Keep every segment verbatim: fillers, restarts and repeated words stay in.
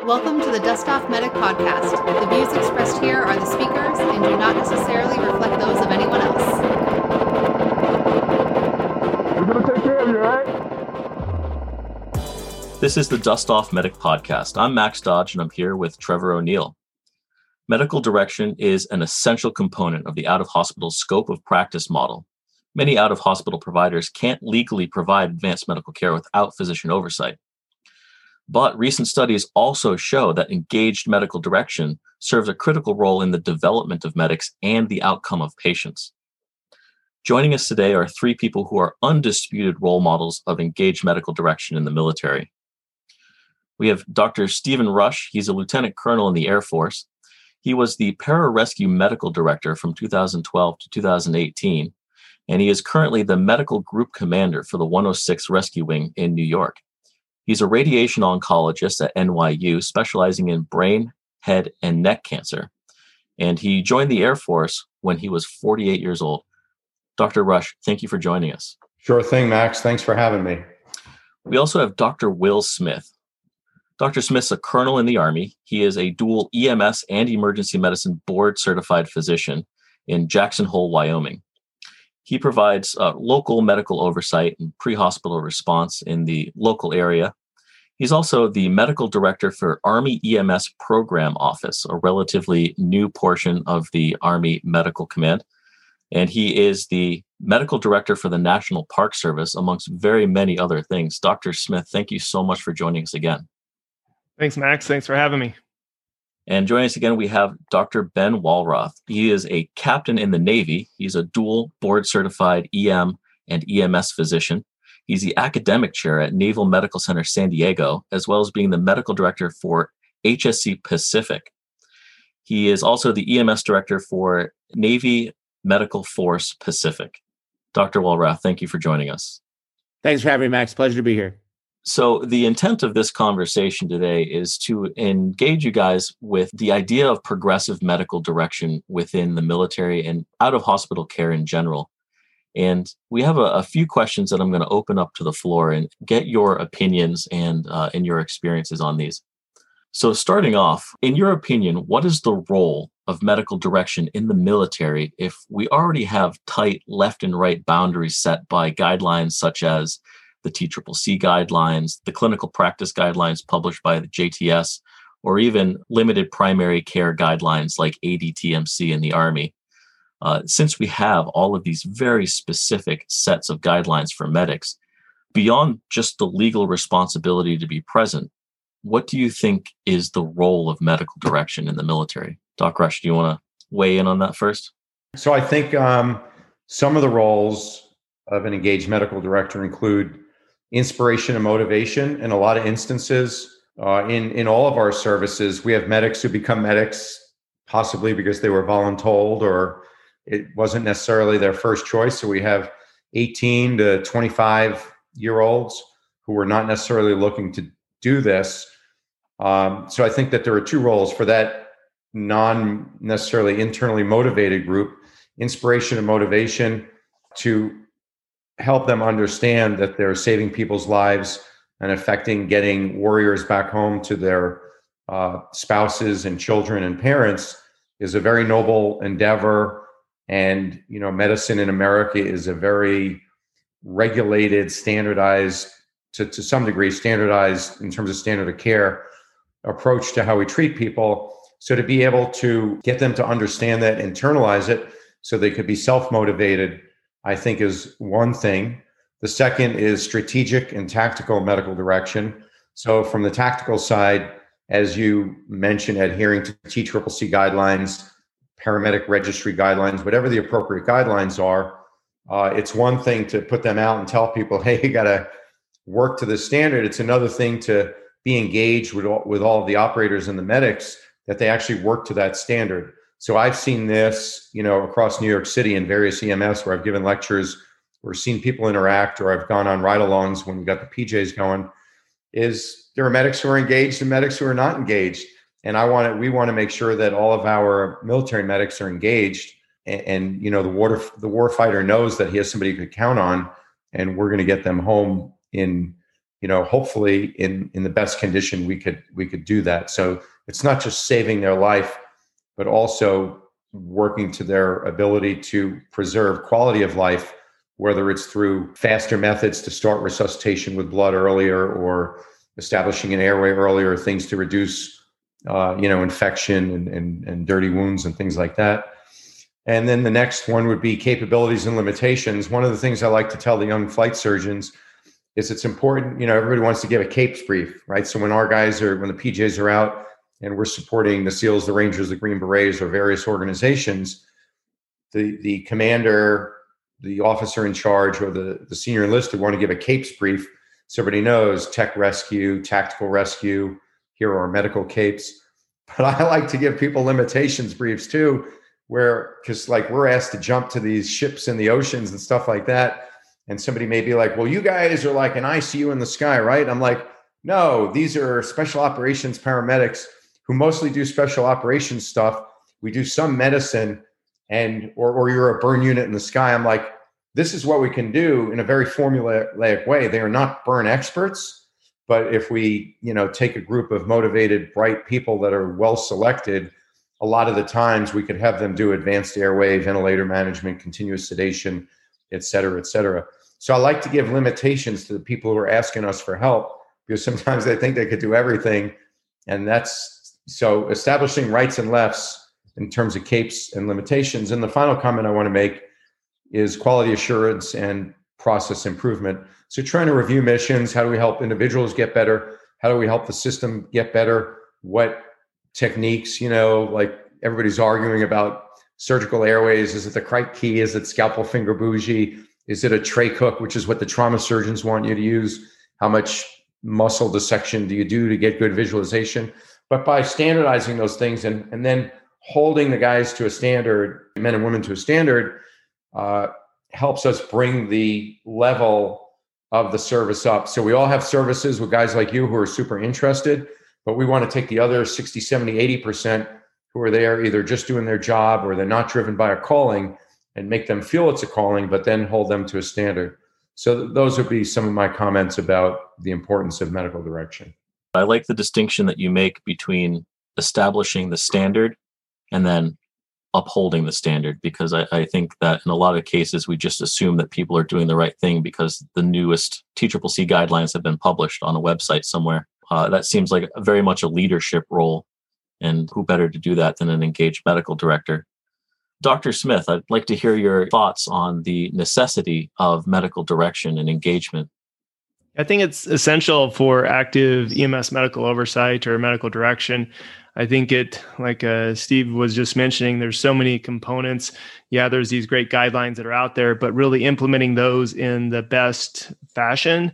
Welcome to the Dust Off Medic podcast. The views expressed here are the speakers and do not necessarily reflect those of anyone else. We're going to take care of you, all right? This is the Dust Off Medic podcast. I'm Max Dodge, and I'm here with Trevor O'Neill. Medical direction is an essential component of the out-of-hospital scope of practice model. Many out-of-hospital providers can't legally provide advanced medical care without physician oversight. But recent studies also show that engaged medical direction serves a critical role in the development of medics and the outcome of patients. Joining us today are three people who are undisputed role models of engaged medical direction in the military. We have Doctor Stephen Rush. He's a lieutenant colonel in the Air Force. He was the Pararescue Medical Director from two thousand twelve to two thousand eighteen, and he is currently the Medical Group Commander for the one oh six Rescue Wing in New York. He's a radiation oncologist at N Y U, specializing in brain, head, and neck cancer. And he joined the Air Force when he was forty-eight years old. Doctor Rush, thank you for joining us. Sure thing, Max. Thanks for having me. We also have Doctor Will Smith. Doctor Smith's a colonel in the Army. He is a dual E M S and emergency medicine board certified physician in Jackson Hole, Wyoming. He provides uh, local medical oversight and pre-hospital response in the local area. He's also the medical director for Army E M S Program Office, a relatively new portion of the Army Medical Command. And he is the medical director for the National Park Service, amongst very many other things. Doctor Smith, thank you so much for joining us again. Thanks, Max. Thanks for having me. And joining us again, we have Doctor Ben Walroth. He is a captain in the Navy. He's a dual board-certified E M and E M S physician. He's the academic chair at Naval Medical Center San Diego, as well as being the medical director for H S C Pacific. He is also the E M S director for Navy Medical Force Pacific. Doctor Walroth, thank you for joining us. Thanks for having me, Max. Pleasure to be here. So the intent of this conversation today is to engage you guys with the idea of progressive medical direction within the military and out of hospital care in general. And we have a, a few questions that I'm going to open up to the floor and get your opinions and, uh, and your experiences on these. So starting off, in your opinion, what is the role of medical direction in the military if we already have tight left and right boundaries set by guidelines such as the T C C C guidelines, the clinical practice guidelines published by the J T S, or even limited primary care guidelines like A D T M C in the Army? Uh, since we have all of these very specific sets of guidelines for medics, beyond just the legal responsibility to be present, what do you think is the role of medical direction in the military? Doc Rush, do you want to weigh in on that first? So I think um, some of the roles of an engaged medical director include inspiration and motivation. In a lot of instances, uh, in, in all of our services, we have medics who become medics possibly because they were voluntold or it wasn't necessarily their first choice. So we have eighteen to twenty-five year olds who are not necessarily looking to do this. Um, so I think that there are two roles for that non necessarily internally motivated group: inspiration and motivation to help them understand that they're saving people's lives and affecting getting warriors back home to their uh, spouses and children and parents is a very noble endeavor. And, you know, medicine in America is a very regulated, standardized, to, to some degree, standardized in terms of standard of care approach to how we treat people. So to be able to get them to understand that, internalize it, so they could be self-motivated, I think is one thing. The second is strategic and tactical medical direction. So from the tactical side, as you mentioned, adhering to T C C C guidelines, paramedic registry guidelines, whatever the appropriate guidelines are, uh, it's one thing to put them out and tell people, hey, you got to work to the standard. It's another thing to be engaged with all, with all of the operators and the medics that they actually work to that standard. So I've seen this, you know, across New York City in various E M S where I've given lectures or seen people interact, or I've gone on ride-alongs when we got the P Js going, is there are medics who are engaged and medics who are not engaged. And I want to, we want to make sure that all of our military medics are engaged. And, and you know, the water, the war fighter knows that he has somebody he could count on, and we're going to get them home in you know, hopefully in in the best condition we could we could do that. So it's not just saving their life, but also working to their ability to preserve quality of life, whether it's through faster methods to start resuscitation with blood earlier, or establishing an airway earlier, things to reduce, uh, you know, infection and, and, and dirty wounds and things like that. And then the next one would be capabilities and limitations. One of the things I like to tell the young flight surgeons is it's important, you know, everybody wants to give a CAPES brief, right? So when our guys are, when the P Js are out and we're supporting the SEALs, the Rangers, the Green Berets, or various organizations, the, the commander, the officer in charge, or the, the senior enlisted want to give a CAPES brief so everybody knows tech rescue, tactical rescue, here are our medical CAPES. But I like to give people limitations briefs too, where, because like we're asked to jump to these ships in the oceans and stuff like that. And somebody may be like, well, you guys are like an I C U in the sky, right? I'm like, no, these are special operations paramedics who mostly do special operations stuff. We do some medicine, and or, or you're a burn unit in the sky. I'm like, this is what we can do in a very formulaic way. They are not burn experts, but if we, you know, take a group of motivated, bright people that are well selected, a lot of the times we could have them do advanced airway, ventilator management, continuous sedation, et cetera, et cetera. So I like to give limitations to the people who are asking us for help, because sometimes they think they could do everything. And that's, so establishing rights and lefts in terms of CAPES and limitations. And the final comment I want to make is quality assurance and process improvement. So trying to review missions, how do we help individuals get better? How do we help the system get better? What techniques, you know, like everybody's arguing about surgical airways. Is it the Crike key? Is it scalpel finger bougie? Is it a trach hook, which is what the trauma surgeons want you to use? How much muscle dissection do you do to get good visualization? But by standardizing those things and, and then holding the guys to a standard, men and women to a standard, uh, helps us bring the level of the service up. So we all have services with guys like you who are super interested, but we want to take the other sixty, seventy, eighty percent who are there either just doing their job or they're not driven by a calling, and make them feel it's a calling, but then hold them to a standard. So th- those would be some of my comments about the importance of medical direction. I like the distinction that you make between establishing the standard and then upholding the standard, because I, I think that in a lot of cases, we just assume that people are doing the right thing because the newest T C C C guidelines have been published on a website somewhere. Uh, that seems like very much a leadership role, and who better to do that than an engaged medical director? Doctor Smith, I'd like to hear your thoughts on the necessity of medical direction and engagement. I think it's essential for active E M S medical oversight or medical direction. I think it, like uh, Steve was just mentioning, there's so many components. Yeah, there's these great guidelines that are out there, but really implementing those in the best fashion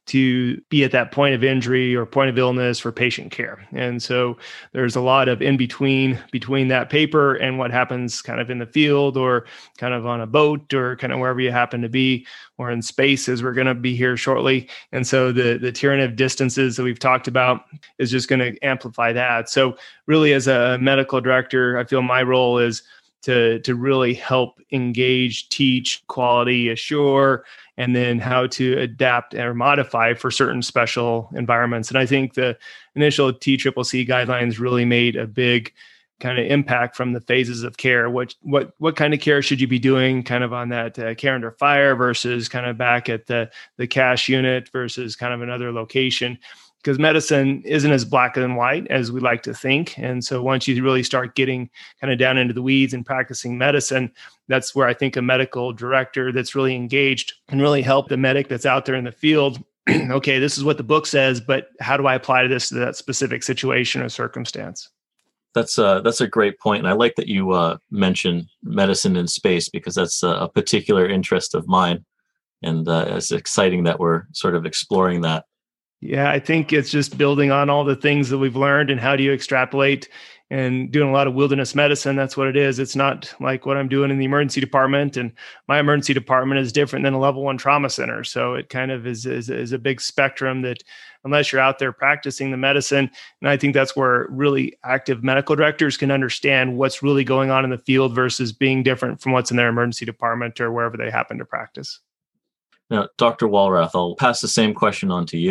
to be at that point of injury or point of illness for patient care. And so there's a lot of in between between that paper and what happens kind of in the field or kind of on a boat or kind of wherever you happen to be, or in space as we're going to be here shortly. And so the, the tyranny of distances that we've talked about is just going to amplify that. So really as a medical director, I feel my role is to, to really help engage, teach, quality assure, and then how to adapt or modify for certain special environments. And I think the initial T C C C guidelines really made a big kind of impact from the phases of care. What what what kind of care should you be doing kind of on that uh, care under fire versus kind of back at the, the C A S unit versus kind of another location? Because medicine isn't as black and white as we like to think. And so once you really start getting kind of down into the weeds and practicing medicine, that's where I think a medical director that's really engaged can really help the medic that's out there in the field. Okay, this is what the book says, but how do I apply this to that specific situation or circumstance? That's a, that's a great point. And I like that you uh, mention medicine in space, because that's a, a particular interest of mine. And uh, it's exciting that we're sort of exploring that. Yeah, I think it's just building on all the things that we've learned and how do you extrapolate, and doing a lot of wilderness medicine. That's what it is. It's not like what I'm doing in the emergency department, and my emergency department is different than a level one trauma center. So it kind of is, is, is a big spectrum that unless you're out there practicing the medicine, and I think that's where really active medical directors can understand what's really going on in the field versus being different from what's in their emergency department or wherever they happen to practice. Now, Doctor Walrath, I'll pass the same question on to you.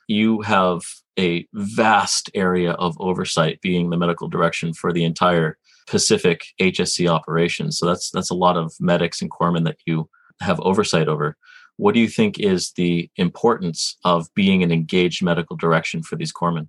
you have a vast area of oversight, being the medical direction for the entire Pacific H S C operation. So that's that's a lot of medics and corpsmen that you have oversight over. What do you think is the importance of being an engaged medical direction for these corpsmen?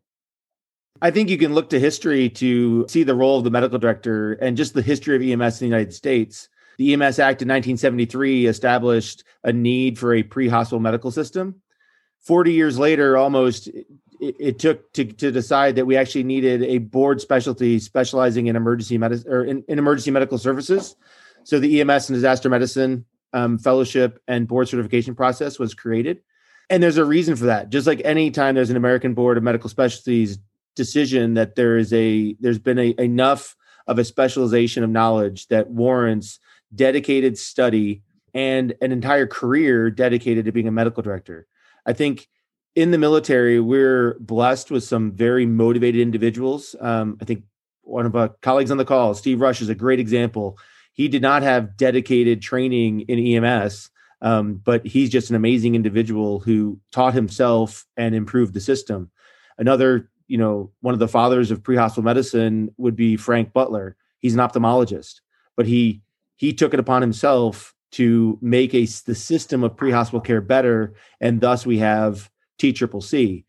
I think you can look to history to see the role of the medical director and just the history of E M S in the United States. The E M S Act in nineteen seventy-three established a need for a pre-hospital medical system. forty years later, almost, it, it took to, to decide that we actually needed a board specialty specializing in emergency medicine or in, in emergency medical services. So the E M S and disaster medicine um, fellowship and board certification process was created. And there's a reason for that. Just like any time there's an American Board of Medical Specialties decision that there is a, there's been a, enough of a specialization of knowledge that warrants dedicated study and an entire career dedicated to being a medical director. I think in the military, we're blessed with some very motivated individuals. Um, I think one of our colleagues on the call, Steve Rush, is a great example. He did not have dedicated training in E M S, um, but he's just an amazing individual who taught himself and improved the system. Another, you know, one of the fathers of pre-hospital medicine would be Frank Butler. He's an ophthalmologist, but he he took it upon himself to make a the system of pre-hospital care better, and thus we have T C C C.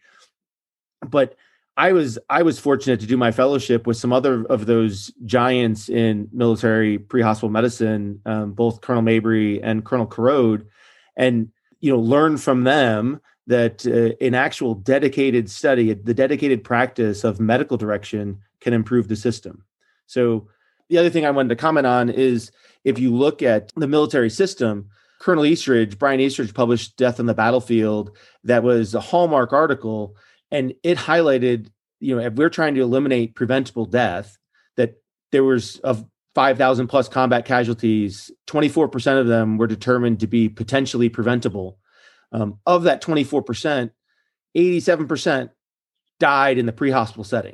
But I was I was fortunate to do my fellowship with some other of those giants in military pre-hospital medicine, um, both Colonel Mabry and Colonel Corrode, and you know learn from them that uh, an actual dedicated study, the dedicated practice of medical direction can improve the system. So the other thing I wanted to comment on is if you look at the military system, Colonel Eastridge, Brian Eastridge published Death on the Battlefield. That was a hallmark article, and it highlighted, you know, if we're trying to eliminate preventable death, that there was of five thousand plus combat casualties, twenty-four percent of them were determined to be potentially preventable. Um, of that twenty-four percent, eighty-seven percent died in the pre-hospital setting.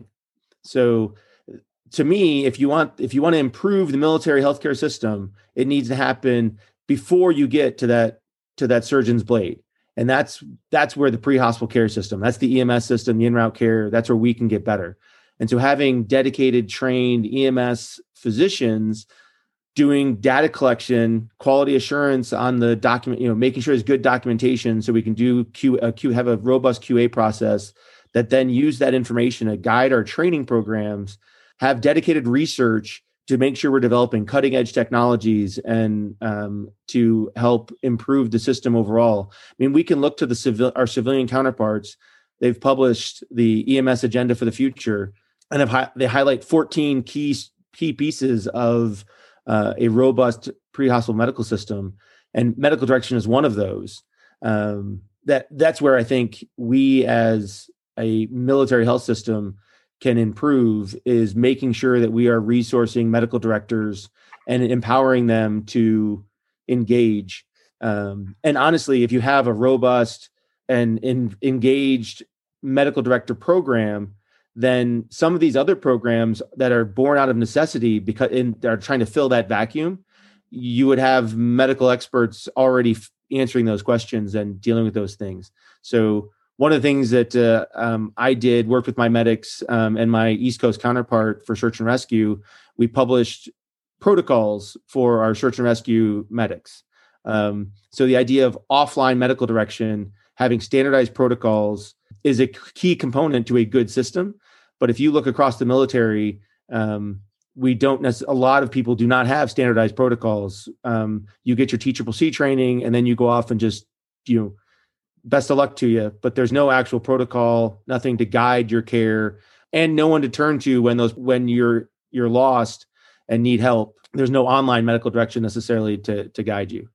So to me, if you want if you want to improve the military healthcare system, it needs to happen before you get to that to that surgeon's blade. And that's that's where the pre-hospital care system, that's the E M S system, the in-route care, that's where we can get better. And so having dedicated, trained E M S physicians doing data collection, quality assurance on the document, you know, making sure there's good documentation so we can do Q, uh, Q have a robust Q A process that then use that information to guide our training programs, have dedicated research to make sure we're developing cutting edge technologies and um, to help improve the system overall. I mean, we can look to the civil, our civilian counterparts. They've published the E M S agenda for the future, and have hi- they highlight fourteen key key pieces of uh, a robust pre-hospital medical system, and medical direction is one of those. Um, that that's where I think we, as a military health system, can improve, is making sure that we are resourcing medical directors and empowering them to engage. Um, and honestly, if you have a robust and in, engaged medical director program, then some of these other programs that are born out of necessity because in, are trying to fill that vacuum, you would have medical experts already f- answering those questions and dealing with those things. So one of the things that uh, um, I did, worked with my medics um, and my East Coast counterpart for search and rescue, we published protocols for our search and rescue medics. Um, so the idea of offline medical direction, having standardized protocols, is a key component to a good system. But if you look across the military, um, we don't necessarily, a lot of people do not have standardized protocols. Um, you get your T C C C training, and then you go off and just, you know, best of luck to you, but there's no actual protocol, nothing to guide your care, and no one to turn to when those when you're you're lost and need help. There's no online medical direction necessarily to to guide you.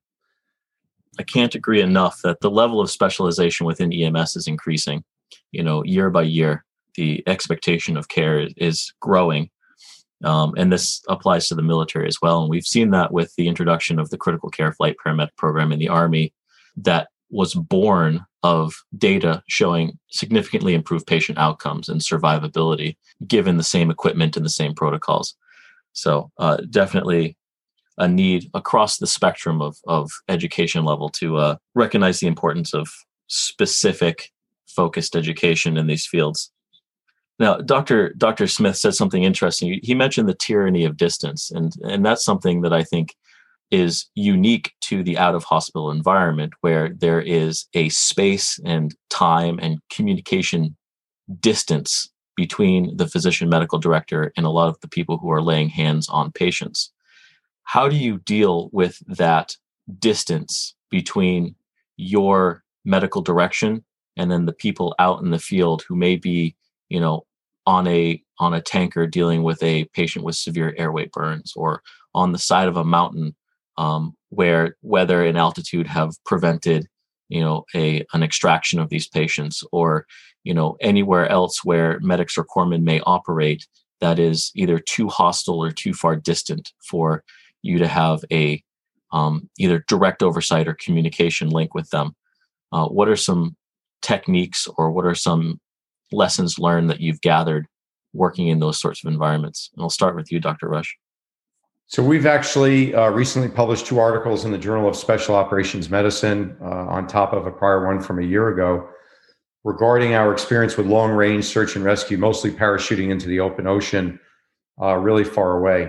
I can't agree enough that the level of specialization within E M S is increasing. You know, year by year, the expectation of care is, is growing. Um, and this applies to the military as well. And we've seen that with the introduction of the critical care flight paramedic program in the Army that was born of data showing significantly improved patient outcomes and survivability given the same equipment and the same protocols. So uh, definitely a need across the spectrum of, of education level to uh, recognize the importance of specific focused education in these fields. Now, Doctor Doctor Smith said something interesting. He mentioned the tyranny of distance, and and that's something that I think is unique to the out-of-hospital environment, where there is a space and time and communication distance between the physician medical director and a lot of the people who are laying hands on patients. How do you deal with that distance between your medical direction and then the people out in the field who may be, you know, on a on a tanker dealing with a patient with severe airway burns, or on the side of a mountain um, where weather and altitude have prevented, you know, a an extraction of these patients, or, you know, anywhere else where medics or corpsmen may operate that is either too hostile or too far distant for you to have a um, either direct oversight or communication link with them. Uh, what are some techniques, or what are some lessons learned that you've gathered working in those sorts of environments? And I'll start with you, Doctor Rush. So we've actually uh, recently published two articles in the Journal of Special Operations Medicine uh, on top of a prior one from a year ago regarding our experience with long-range search and rescue, mostly parachuting into the open ocean, uh, really far away.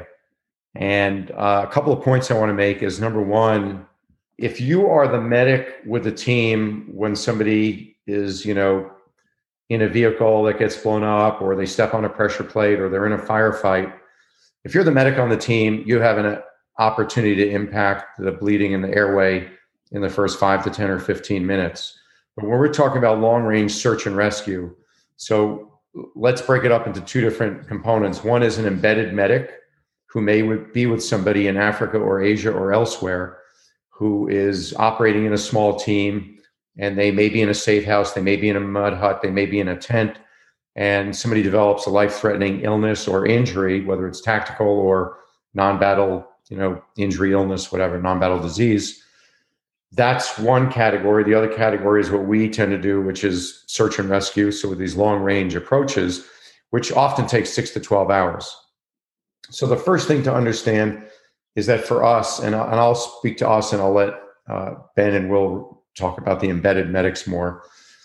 And uh, a couple of points I want to make is, number one, if you are the medic with the team when somebody is, you know, in a vehicle that gets blown up, or they step on a pressure plate, or they're in a firefight, if you're the medic on the team, you have an opportunity to impact the bleeding in the airway in the first five to ten or fifteen minutes. But when we're talking about long-range search and rescue, so let's break it up into two different components. One is an embedded medic who may be with somebody in Africa or Asia or elsewhere, who is operating in a small team, and they may be in a safe house, they may be in a mud hut, they may be in a tent, and somebody develops a life-threatening illness or injury, whether it's tactical or non-battle, you know, injury, illness, whatever, non-battle disease. That's one category. The other category is what we tend to do, which is search and rescue. So with these long-range approaches, which often takes six to twelve hours. So the first thing to understand is that for us, and I'll, and I'll speak to us and I'll let uh, Ben and Will talk about the embedded medics more,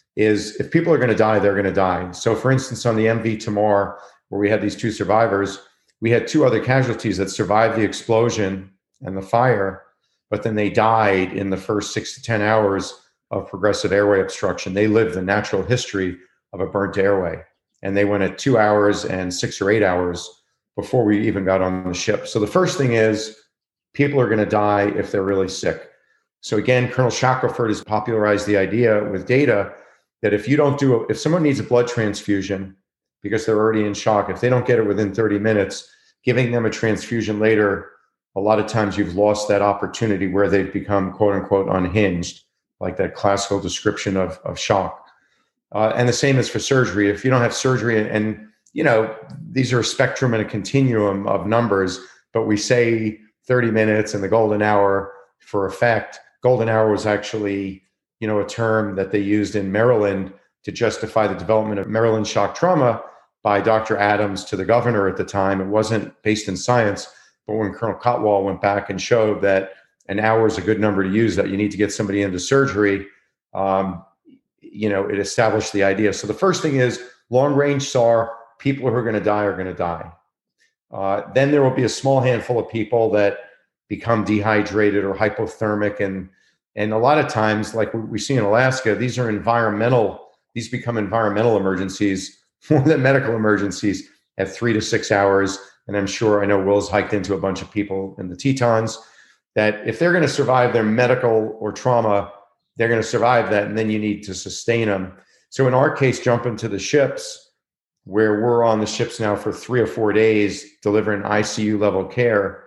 is if people are going to die, they're going to die. So for instance, on the M V Tamar, where we had these two survivors, we had two other casualties that survived the explosion and the fire, but then they died in the first six to ten hours of progressive airway obstruction. They lived the natural history of a burnt airway, and they went at two hours and six or eight hours before we even got on the ship. So the first thing is people are going to die if they're really sick. So again, Colonel Shackelford has popularized the idea with data that if you don't do it, if someone needs a blood transfusion because they're already in shock, if they don't get it within thirty minutes, giving them a transfusion later, a lot of times you've lost that opportunity where they've become quote unquote unhinged, like that classical description of, of shock. Uh, and the same is for surgery. If you don't have surgery, and, and you know, these are a spectrum and a continuum of numbers, but we say thirty minutes and the golden hour for effect. Golden hour was actually, you know, a term that they used in Maryland to justify the development of Maryland shock trauma by Doctor Adams to the governor at the time. It wasn't based in science, but when Colonel Cotwall went back and showed that an hour is a good number to use, that you need to get somebody into surgery, um, you know, it established the idea. So the first thing is long-range S A R, people who are going to die are going to die. Uh, then there will be a small handful of people that become dehydrated or hypothermic. And, and a lot of times, like we see in Alaska, these are environmental, these become environmental emergencies more than medical emergencies at three to six hours. And I'm sure, I know Will's hiked into a bunch of people in the Tetons, that if they're going to survive their medical or trauma, they're going to survive that. And then you need to sustain them. So in our case, jump into the ships, where we're on the ships now for three or four days, delivering I C U level care.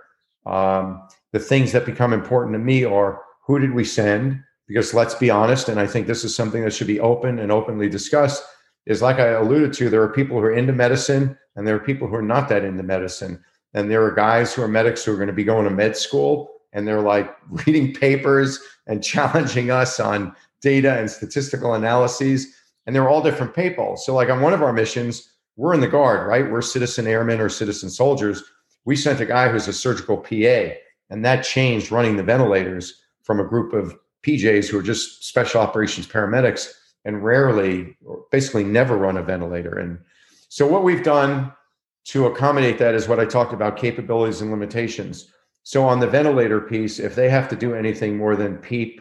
Um, the things that become important to me are, who did we send? Because let's be honest, and I think this is something that should be open and openly discussed, is like I alluded to, there are people who are into medicine and there are people who are not that into medicine. And there are guys who are medics who are going to be going to med school, and they're like reading papers and challenging us on data and statistical analyses. And they're all different people. So like on one of our missions, we're in the Guard, right? We're citizen airmen or citizen soldiers. We sent a guy who's a surgical P A, and that changed running the ventilators from a group of P Js who are just special operations paramedics and rarely, or basically never run a ventilator. And so what we've done to accommodate that is what I talked about, capabilities and limitations. So on the ventilator piece, if they have to do anything more than PEEP,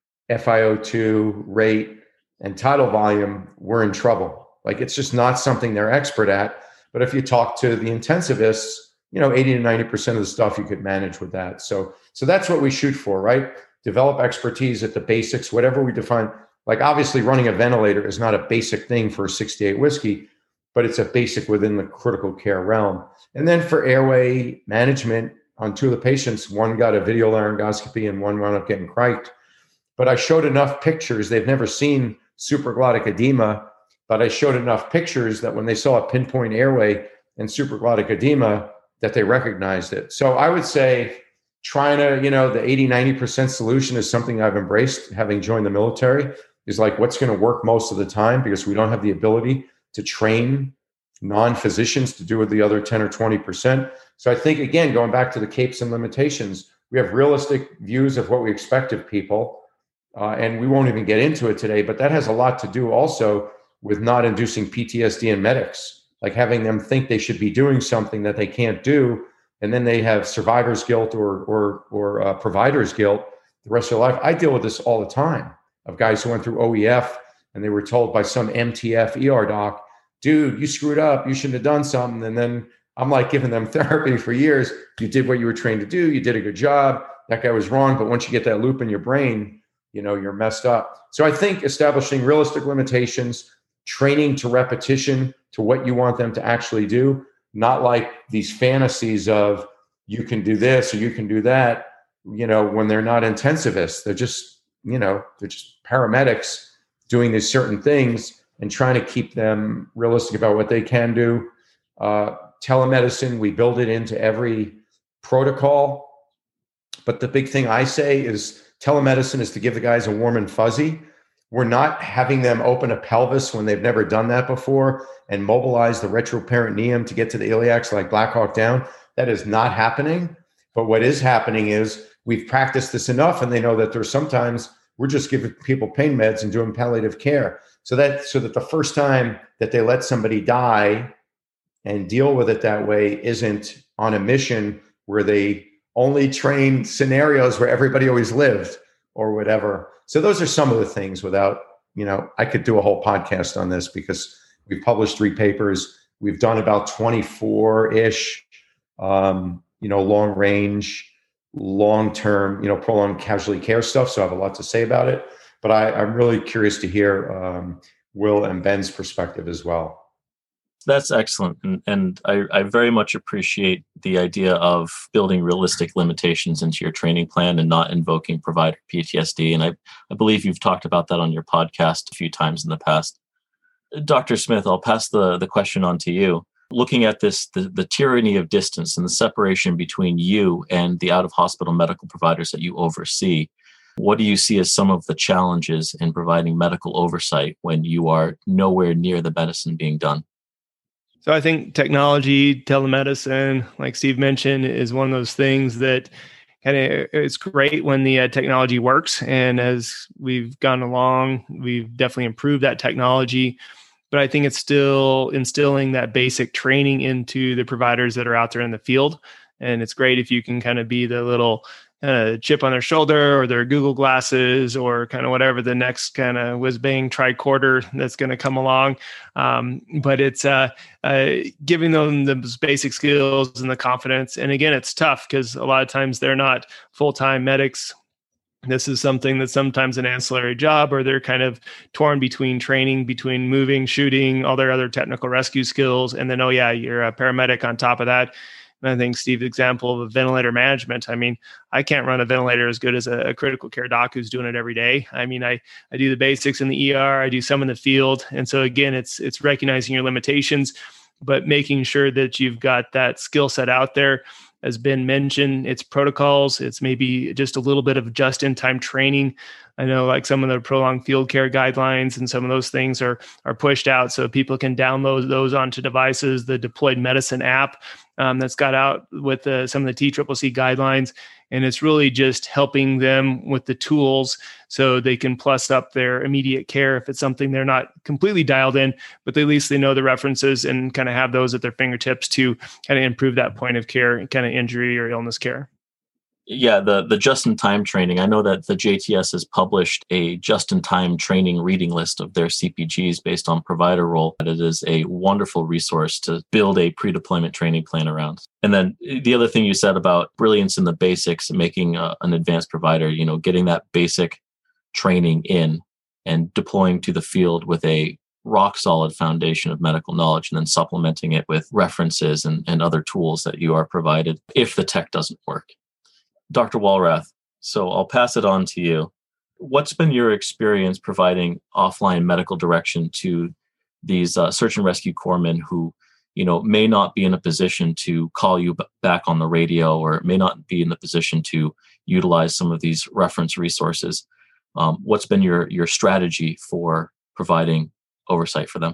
F i O two, rate, and tidal volume, we're in trouble. Like, it's just not something they're expert at. But if you talk to the intensivists, you know, eighty to ninety percent of the stuff you could manage with that. So, so that's what we shoot for, right? Develop expertise at the basics, whatever we define. Like, obviously running a ventilator is not a basic thing for a sixty-eight whiskey, but it's a basic within the critical care realm. And then for airway management on two of the patients, one got a video laryngoscopy and one wound up getting criked. But I showed enough pictures. They've never seen supraglottic edema, but I showed enough pictures that when they saw a pinpoint airway and supraglottic edema, that they recognized it. So I would say trying to, you know, the eighty, ninety percent solution is something I've embraced having joined the military, is like what's going to work most of the time, because we don't have the ability to train non-physicians to do with the other ten or twenty percent. So I think, again, going back to the capes and limitations, we have realistic views of what we expect of people. Uh, and we won't even get into it today, but that has a lot to do also with not inducing P T S D in medics, like having them think they should be doing something that they can't do. And then they have survivor's guilt or, or, or uh, provider's guilt the rest of their life. I deal with this all the time of guys who went through O E F and they were told by some M T F E R doc, dude, you screwed up. You shouldn't have done something. And then I'm like giving them therapy for years. You did what you were trained to do. You did a good job. That guy was wrong. But once you get that loop in your brain, you know, you're messed up. So I think establishing realistic limitations, training to repetition to what you want them to actually do, not like these fantasies of you can do this or you can do that, you know, when they're not intensivists. They're just, you know, they're just paramedics doing these certain things and trying to keep them realistic about what they can do. Uh, telemedicine, we build it into every protocol. But the big thing I say is telemedicine is to give the guys a warm and fuzzy. We're not having them open a pelvis when they've never done that before and mobilize the retroperitoneum to get to the iliacs like Black Hawk Down. That is not happening. But what is happening is we've practiced this enough and they know that there's sometimes we're just giving people pain meds and doing palliative care. So that, so that the first time that they let somebody die and deal with it that way isn't on a mission where they only train scenarios where everybody always lived or whatever. So those are some of the things without, you know, I could do a whole podcast on this because we've published three papers. We've done about twenty-four-ish, um, you know, long range, long-term, you know, prolonged casualty care stuff. So I have a lot to say about it, but I, I'm really curious to hear um, Will and Ben's perspective as well. That's excellent. And, and I, I very much appreciate the idea of building realistic limitations into your training plan and not invoking provider P T S D. And I, I believe you've talked about that on your podcast a few times in the past. Doctor Smith, I'll pass the, the question on to you. Looking at this, the, the tyranny of distance and the separation between you and the out-of-hospital medical providers that you oversee, what do you see as some of the challenges in providing medical oversight when you are nowhere near the medicine being done? So I think technology, telemedicine, like Steve mentioned, is one of those things that kind of it's great when the uh, technology works. And as we've gone along, we've definitely improved that technology. But I think it's still instilling that basic training into the providers that are out there in the field. And it's great if you can kind of be the little uh, chip on their shoulder or their Google glasses or kind of whatever the next kind of whiz-bang tricorder that's going to come along. Um, but it's uh, uh, giving them those basic skills and the confidence. And again, it's tough because a lot of times they're not full-time medics. This is something that's sometimes an ancillary job, or they're kind of torn between training, between moving, shooting, all their other technical rescue skills. And then, oh yeah, you're a paramedic on top of that. And I think Steve's example of ventilator management, I mean, I can't run a ventilator as good as a, a critical care doc who's doing it every day. I mean, I, I do the basics in the E R, I do some in the field. And so again, it's it's recognizing your limitations, but making sure that you've got that skill set out there. As Ben mentioned, it's protocols. It's maybe just a little bit of just-in-time training. I know like some of the prolonged field care guidelines and some of those things are, are pushed out so people can download those onto devices. The Deployed Medicine app um, that's got out with uh, some of the T C C C guidelines. And it's really just helping them with the tools so they can plus up their immediate care if it's something they're not completely dialed in, but at least they know the references and kind of have those at their fingertips to kind of improve that point of care and kind of injury or illness care. Yeah, the the just-in-time training. I know that the J T S has published a just-in-time training reading list of their C P Gs based on provider role. It is a wonderful resource to build a pre-deployment training plan around. And then the other thing you said about brilliance in the basics and making a, an advanced provider, you know, getting that basic training in and deploying to the field with a rock-solid foundation of medical knowledge, and then supplementing it with references and, and other tools that you are provided if the tech doesn't work. Doctor Walrath, so I'll pass it on to you. What's been your experience providing offline medical direction to these uh, search and rescue corpsmen who, you know, may not be in a position to call you b- back on the radio, or may not be in the position to utilize some of these reference resources? Um, what's been your your strategy for providing oversight for them?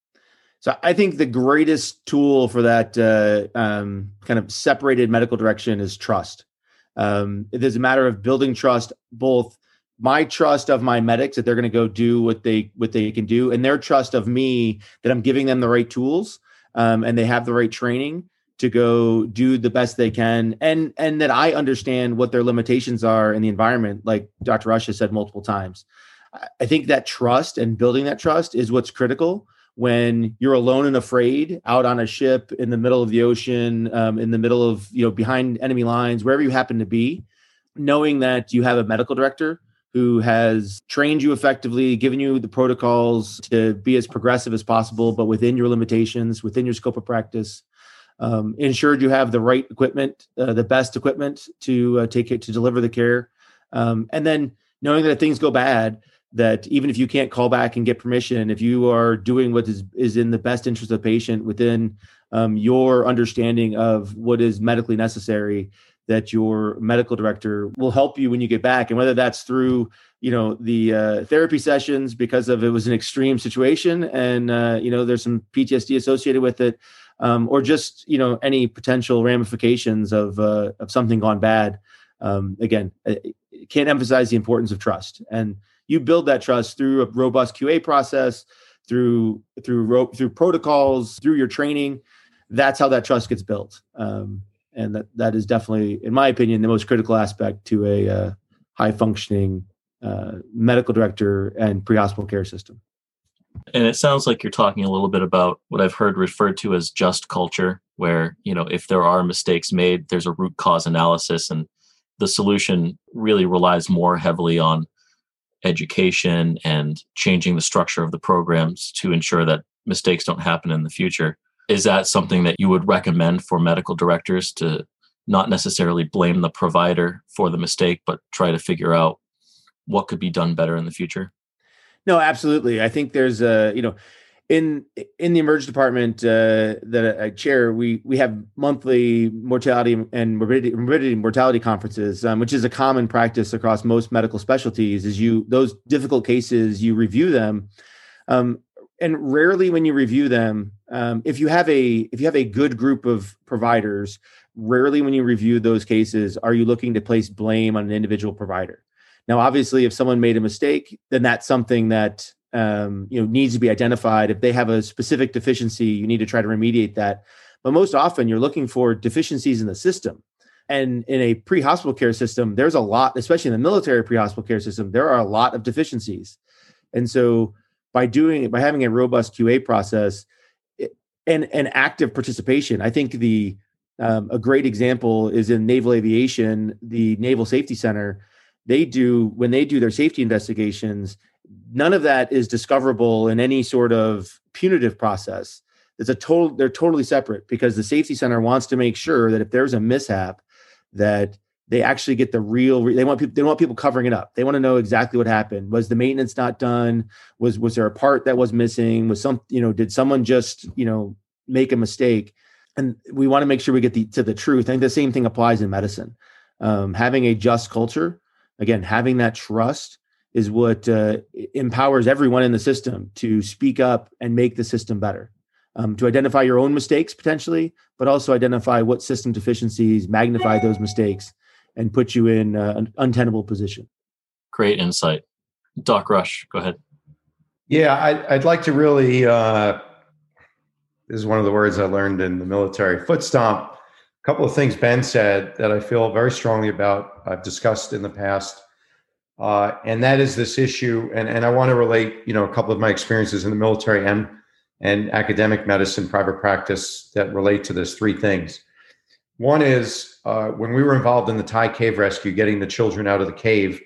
So I think the greatest tool for that uh, um, kind of separated medical direction is trust. Um, it is a matter of building trust, both my trust of my medics that they're going to go do what they what they can do, and their trust of me that I'm giving them the right tools um, and they have the right training to go do the best they can, and and that I understand what their limitations are in the environment, like Doctor Rush has said multiple times. I think that trust and building that trust is what's critical when you're alone and afraid out on a ship in the middle of the ocean, um, in the middle of, you know, behind enemy lines, wherever you happen to be, knowing that you have a medical director who has trained you effectively, given you the protocols to be as progressive as possible, but within your limitations, within your scope of practice, um, ensured you have the right equipment, uh, the best equipment to uh, take it, to deliver the care. Um, and then knowing that if things go bad, that even if you can't call back and get permission, if you are doing what is, is in the best interest of the patient within um, your understanding of what is medically necessary, that your medical director will help you when you get back. And whether that's through, you know, the uh, therapy sessions because of it was an extreme situation and, uh, you know, there's some P T S D associated with it, um, or just, you know, any potential ramifications of, uh, of something gone bad. Um, again, I can't emphasize the importance of trust. And you build that trust through a robust Q A process, through through ro- through protocols, through your training. That's how that trust gets built, um, and that that is definitely, in my opinion, the most critical aspect to a uh, high functioning uh, medical director and pre-hospital care system. And it sounds like you're talking a little bit about what I've heard referred to as just culture, where, you know, if there are mistakes made, there's a root cause analysis, and the solution really relies more heavily on education and changing the structure of the programs to ensure that mistakes don't happen in the future. Is that something that you would recommend for medical directors, to not necessarily blame the provider for the mistake, but try to figure out what could be done better in the future? No, absolutely. I think there's a, you know, in in the emergency department uh, that I chair, we we have monthly mortality and morbidity, morbidity and mortality conferences, um, which is a common practice across most medical specialties. Is you those difficult cases, you review them, um, and rarely when you review them, um, if you have a if you have a good group of providers, rarely when you review those cases are you looking to place blame on an individual provider. Now, obviously, if someone made a mistake, then that's something that Um, you know, needs to be identified. If they have a specific deficiency, you need to try to remediate that. But most often you're looking for deficiencies in the system. And in a pre-hospital care system, there's a lot, especially in the military pre-hospital care system, there are a lot of deficiencies. And so by doing by having a robust Q A process and, and active participation, I think the um, a great example is in naval aviation, the Naval Safety Center. They do, when they do their safety investigations, none of that is discoverable in any sort of punitive process. It's a total, they're totally separate, because the safety center wants to make sure that if there's a mishap, that they actually get the real, they want people, they don't want people covering it up. They want to know exactly what happened. Was the maintenance not done? Was, was there a part that was missing? Was some, you know, did someone just, you know, make a mistake? And we want to make sure we get the, to the truth. I think the same thing applies in medicine. Um, having a just culture, again, having that trust is what uh, empowers everyone in the system to speak up and make the system better. um, to identify your own mistakes potentially, but also identify what system deficiencies magnify those mistakes and put you in uh, an untenable position. Great insight. Doc Rush, go ahead. Yeah, I'd, I'd like to really, uh, this is one of the words I learned in the military, foot stomp. A couple of things Ben said that I feel very strongly about, I've discussed in the past. Uh, and that is this issue, and, and I want to relate, you know, a couple of my experiences in the military and, and academic medicine, private practice that relate to this, three things. One is uh, when we were involved in the Thai cave rescue, getting the children out of the cave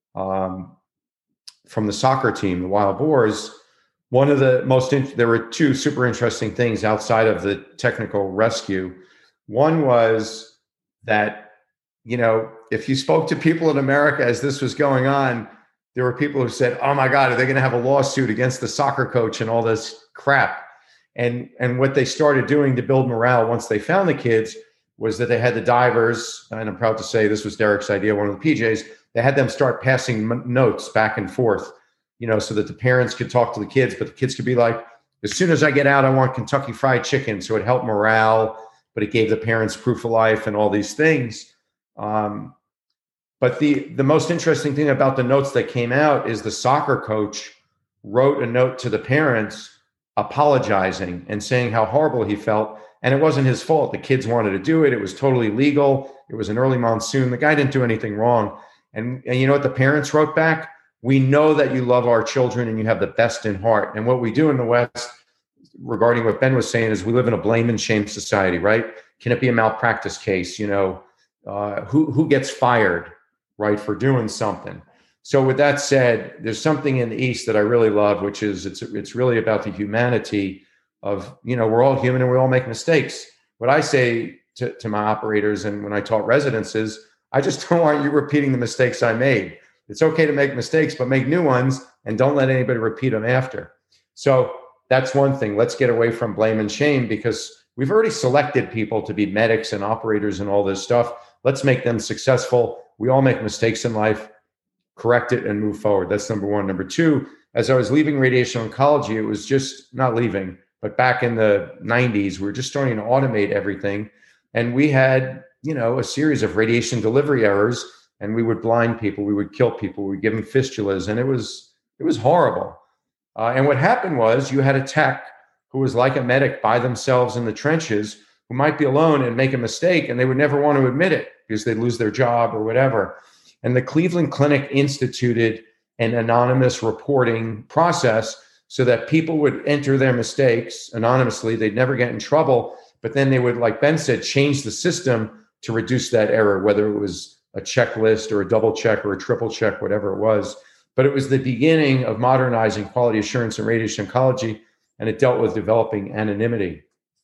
um, from the soccer team, the Wild Boars, one of the most, in, there were two super interesting things outside of the technical rescue. One was that, you know, if you spoke to people in America as this was going on, there were people who said, oh my God, are they going to have a lawsuit against the soccer coach and all this crap? And, and what they started doing to build morale once they found the kids was that they had the divers, and I'm proud to say this was Derek's idea, one of the P Js, they had them start passing m- notes back and forth, you know, so that the parents could talk to the kids, but the kids could be like, as soon as I get out, I want Kentucky Fried Chicken. So it helped morale, but it gave the parents proof of life and all these things. Um, but the, the most interesting thing about the notes that came out is the soccer coach wrote a note to the parents apologizing and saying how horrible he felt. And it wasn't his fault. The kids wanted to do it. It was totally legal. It was an early monsoon. The guy didn't do anything wrong. And, and you know what the parents wrote back? We know that you love our children and you have the best in heart. And what we do in the West, regarding what Ben was saying, is we live in a blame and shame society, right? Can it be a malpractice case? You know, uh, who, who gets fired, right, for doing something? So with that said, there's something in the East that I really love, which is it's it's really about the humanity of, you know, we're all human and we all make mistakes. What I say to, to my operators and when I taught residents is, I just don't want you repeating the mistakes I made. It's okay to make mistakes, but make new ones and don't let anybody repeat them after. So that's one thing. Let's get away from blame and shame because we've already selected people to be medics and operators and all this stuff. Let's make them successful. We all make mistakes in life. Correct it and move forward. That's number one. Number two, as I was leaving radiation oncology, it was just not leaving, but back in the nineties, we were just starting to automate everything. And we had, you know, a series of radiation delivery errors, and we would blind people, we would kill people, we would give them fistulas, and it was, it was horrible. Uh, and what happened was you had a tech who was like a medic by themselves in the trenches who might be alone and make a mistake, and they would never want to admit it because they'd lose their job or whatever. And the Cleveland Clinic instituted an anonymous reporting process so that people would enter their mistakes anonymously. They'd never get in trouble, but then they would, like Ben said, change the system to reduce that error, whether it was a checklist or a double check or a triple check, whatever it was. But it was the beginning of modernizing quality assurance in radiation oncology, and it dealt with developing anonymity.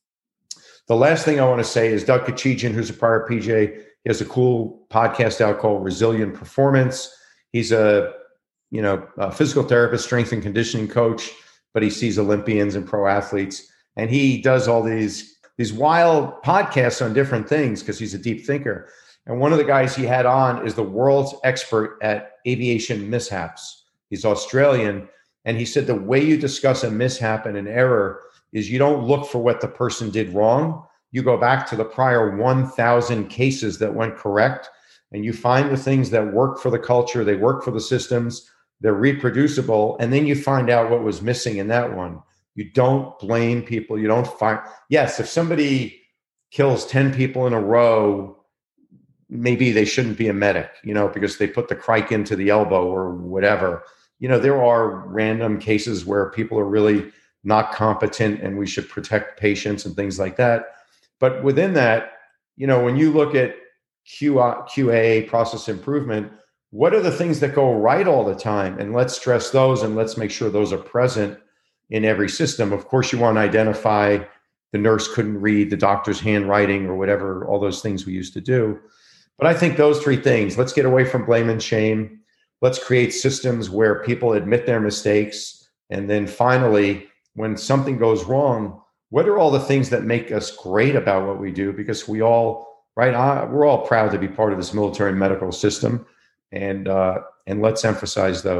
The last thing I want to say is Doug Kachijian, who's a prior P J, he has a cool podcast out called Resilient Performance. He's a, you know, a physical therapist, strength and conditioning coach, but he sees Olympians and pro athletes. And he does all these, these wild podcasts on different things because he's a deep thinker. And one of the guys he had on is the world's expert at aviation mishaps. He's Australian. And he said the way you discuss a mishap and an error is you don't look for what the person did wrong. You go back to the prior one thousand cases that went correct, and you find the things that work for the culture, they work for the systems, they're reproducible, and then you find out what was missing in that one. You don't blame people. You don't find, yes, if somebody kills ten people in a row, maybe they shouldn't be a medic, you know, because they put the crike into the elbow or whatever. You know, there are random cases where people are really not competent and we should protect patients and things like that. But within that, you know, when you look at Q A, process improvement, what are the things that go right all the time? And let's stress those and let's make sure those are present in every system. Of course, you want to identify the nurse couldn't read the doctor's handwriting or whatever, all those things we used to do. But I think those three things, let's get away from blame and shame. Let's create systems where people admit their mistakes. And then finally, when something goes wrong, what are all the things that make us great about what we do? Because we all, right, I, we're all proud to be part of this military medical system. And uh, and let's emphasize those.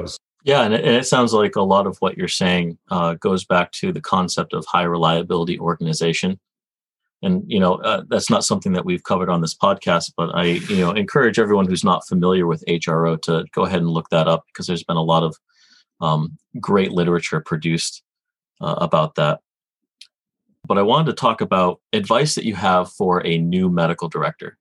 Yeah, and it, and it sounds like a lot of what you're saying uh, goes back to the concept of high reliability organization. And you know uh, that's not something that we've covered on this podcast, but I you know encourage everyone who's not familiar with H R O to go ahead and look that up, because there's been a lot of um, great literature produced uh, about that. But I wanted to talk about advice that you have for a new medical director.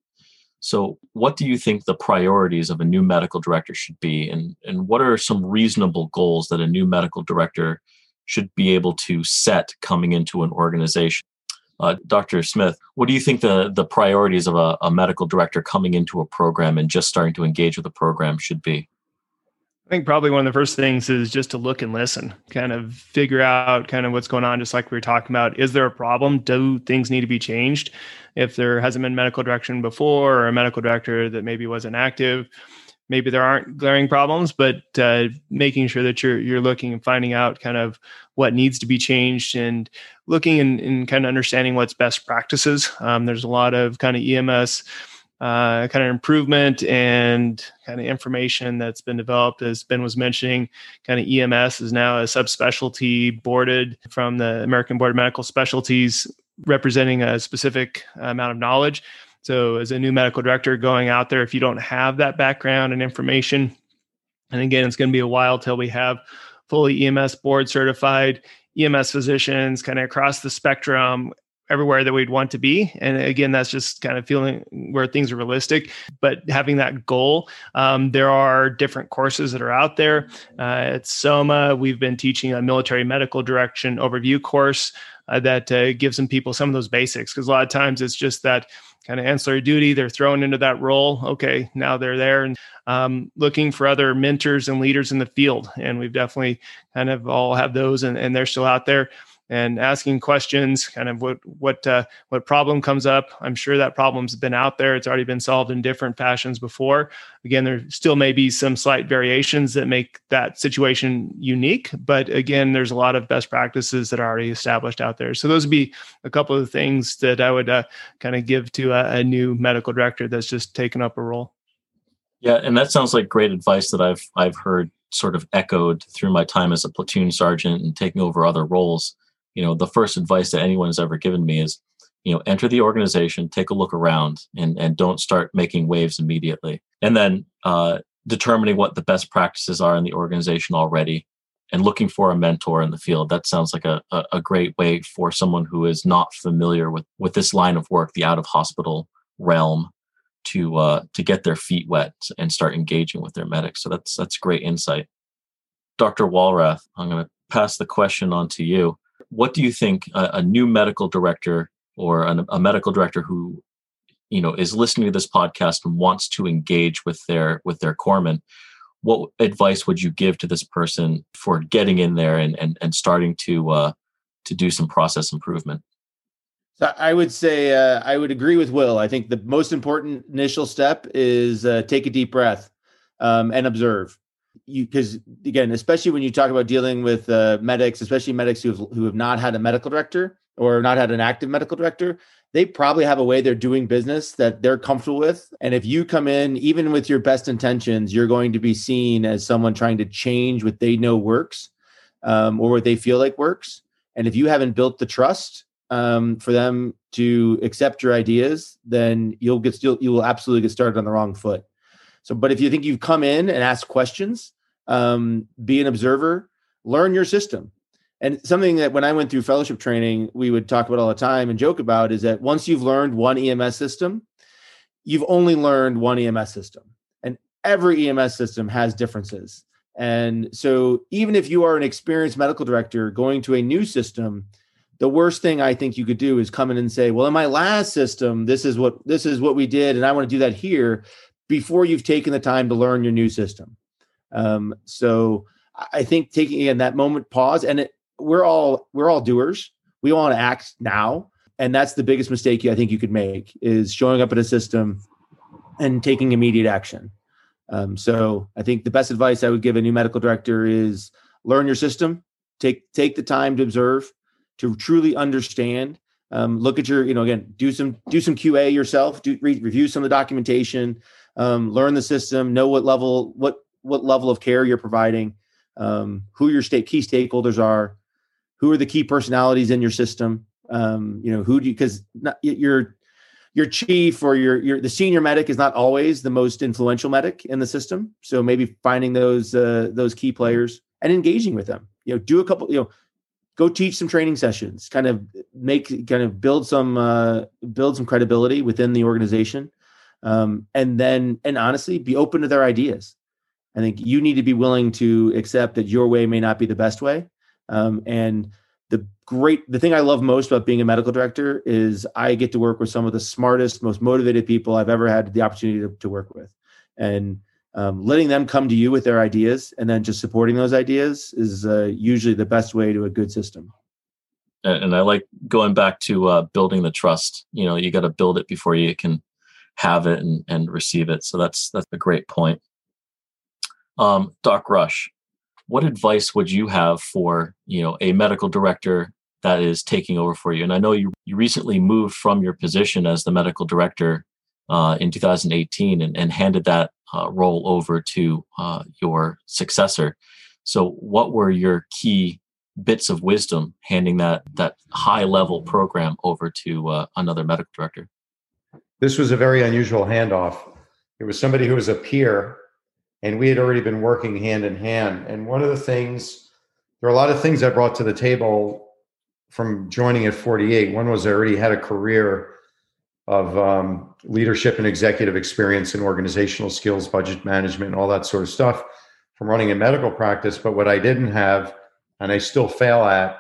So what do you think the priorities of a new medical director should be? And, and what are some reasonable goals that a new medical director should be able to set coming into an organization? Uh, Doctor Smith, what do you think the, the priorities of a, a medical director coming into a program and just starting to engage with the program should be? I think probably one of the first things is just to look and listen, kind of figure out kind of what's going on, just like we were talking about. Is there a problem? Do things need to be changed? If there hasn't been medical direction before, or a medical director that maybe wasn't active, maybe there aren't glaring problems, but uh, making sure that you're you're looking and finding out kind of what needs to be changed, and looking and, and kind of understanding what's best practices. Um, there's a lot of kind of E M S uh, kind of improvement and kind of information that's been developed. As Ben was mentioning, kind of E M S is now a subspecialty boarded from the American Board of Medical Specialties, representing a specific amount of knowledge. So as a new medical director going out there, if you don't have that background and information, and again, it's going to be a while till we have fully E M S board certified E M S physicians kind of across the spectrum, everywhere that we'd want to be. And again, that's just kind of feeling where things are realistic, but having that goal. Um, there are different courses that are out there. Uh, at SOMA, we've been teaching a military medical direction overview course uh, that uh, gives some people some of those basics, because a lot of times it's just that kind of ancillary duty. They're thrown into that role. Okay, now they're there, and um, looking for other mentors and leaders in the field. And we've definitely kind of all have those, and, and they're still out there. And asking questions, kind of what what uh, what problem comes up. I'm sure that problem's been out there. It's already been solved in different fashions before. Again, there still may be some slight variations that make that situation unique. But again, there's a lot of best practices that are already established out there. So those would be a couple of the things that I would uh, kind of give to a, a new medical director that's just taken up a role. Yeah, and that sounds like great advice that I've I've heard sort of echoed through my time as a platoon sergeant and taking over other roles. You know, the first advice that anyone has ever given me is, you know, enter the organization, take a look around, and and don't start making waves immediately. And then uh, determining what the best practices are in the organization already, and looking for a mentor in the field. That sounds like a, a, a great way for someone who is not familiar with, with this line of work, the out-of-hospital realm, to uh, to get their feet wet and start engaging with their medics. So that's that's great insight. Doctor Walrath, I'm going to pass the question on to you. What do you think a, a new medical director or an, a medical director who, you know, is listening to this podcast and wants to engage with their with their corpsmen, what advice would you give to this person for getting in there and and, and starting to uh, to do some process improvement? So I would say uh, I would agree with Will. I think the most important initial step is uh, take a deep breath um, and observe. You, because again, especially when you talk about dealing with uh, medics, especially medics who have, who have not had a medical director or not had an active medical director, they probably have a way they're doing business that they're comfortable with. And if you come in, even with your best intentions, you're going to be seen as someone trying to change what they know works um, or what they feel like works. And if you haven't built the trust um, for them to accept your ideas, then you'll get you'll, you will absolutely get started on the wrong foot. So, but if you think you've come in and asked questions, um, be an observer, learn your system. And something that when I went through fellowship training, we would talk about all the time and joke about is that once you've learned one E M S system, you've only learned one E M S system. And every E M S system has differences. And so even if you are an experienced medical director going to a new system, the worst thing I think you could do is come in and say, well, in my last system, this is what this is what we did, and I want to do that here, before you've taken the time to learn your new system. Um, so I think taking again that moment, pause, and it, we're all we're all doers. We want to act now, and that's the biggest mistake I think you could make is showing up at a system and taking immediate action. Um, so I think the best advice I would give a new medical director is learn your system, take take the time to observe, to truly understand. Um, look at your, you know, again, do some do some Q A yourself, do re- review some of the documentation. Um, learn the system, know what level, what, what level of care you're providing. um, who your state key stakeholders are, who are the key personalities in your system. Um, you know, who do you, because your your chief or your your the senior medic is not always the most influential medic in the system. So maybe finding those uh, those key players and engaging with them. You know, do a couple. You know, go teach some training sessions. Kind of make kind of build some uh, build some credibility within the organization, um, and then and honestly, be open to their ideas. I think you need to be willing to accept that your way may not be the best way, um, and The great, the thing I love most about being a medical director is I get to work with some of the smartest, most motivated people I've ever had the opportunity to, to work with, and um, letting them come to you with their ideas and then just supporting those ideas is uh, usually the best way to a good system. And I like going back to uh, building the trust. You know, you got to build it before you can have it and, and receive it. So that's that's a great point. Um, Doc Rush, what advice would you have for, you know, a medical director that is taking over for you? And I know you, you recently moved from your position as the medical director uh, in two thousand eighteen and, and handed that uh, role over to uh, your successor. So what were your key bits of wisdom handing that that high level program over to uh, another medical director? This was a very unusual handoff. It was somebody who was a peer, and we had already been working hand in hand. And one of the things, there are a lot of things I brought to the table from joining at forty-eight. One was I already had a career of um, leadership and executive experience and organizational skills, budget management, and all that sort of stuff from running a medical practice. But what I didn't have, and I still fail at,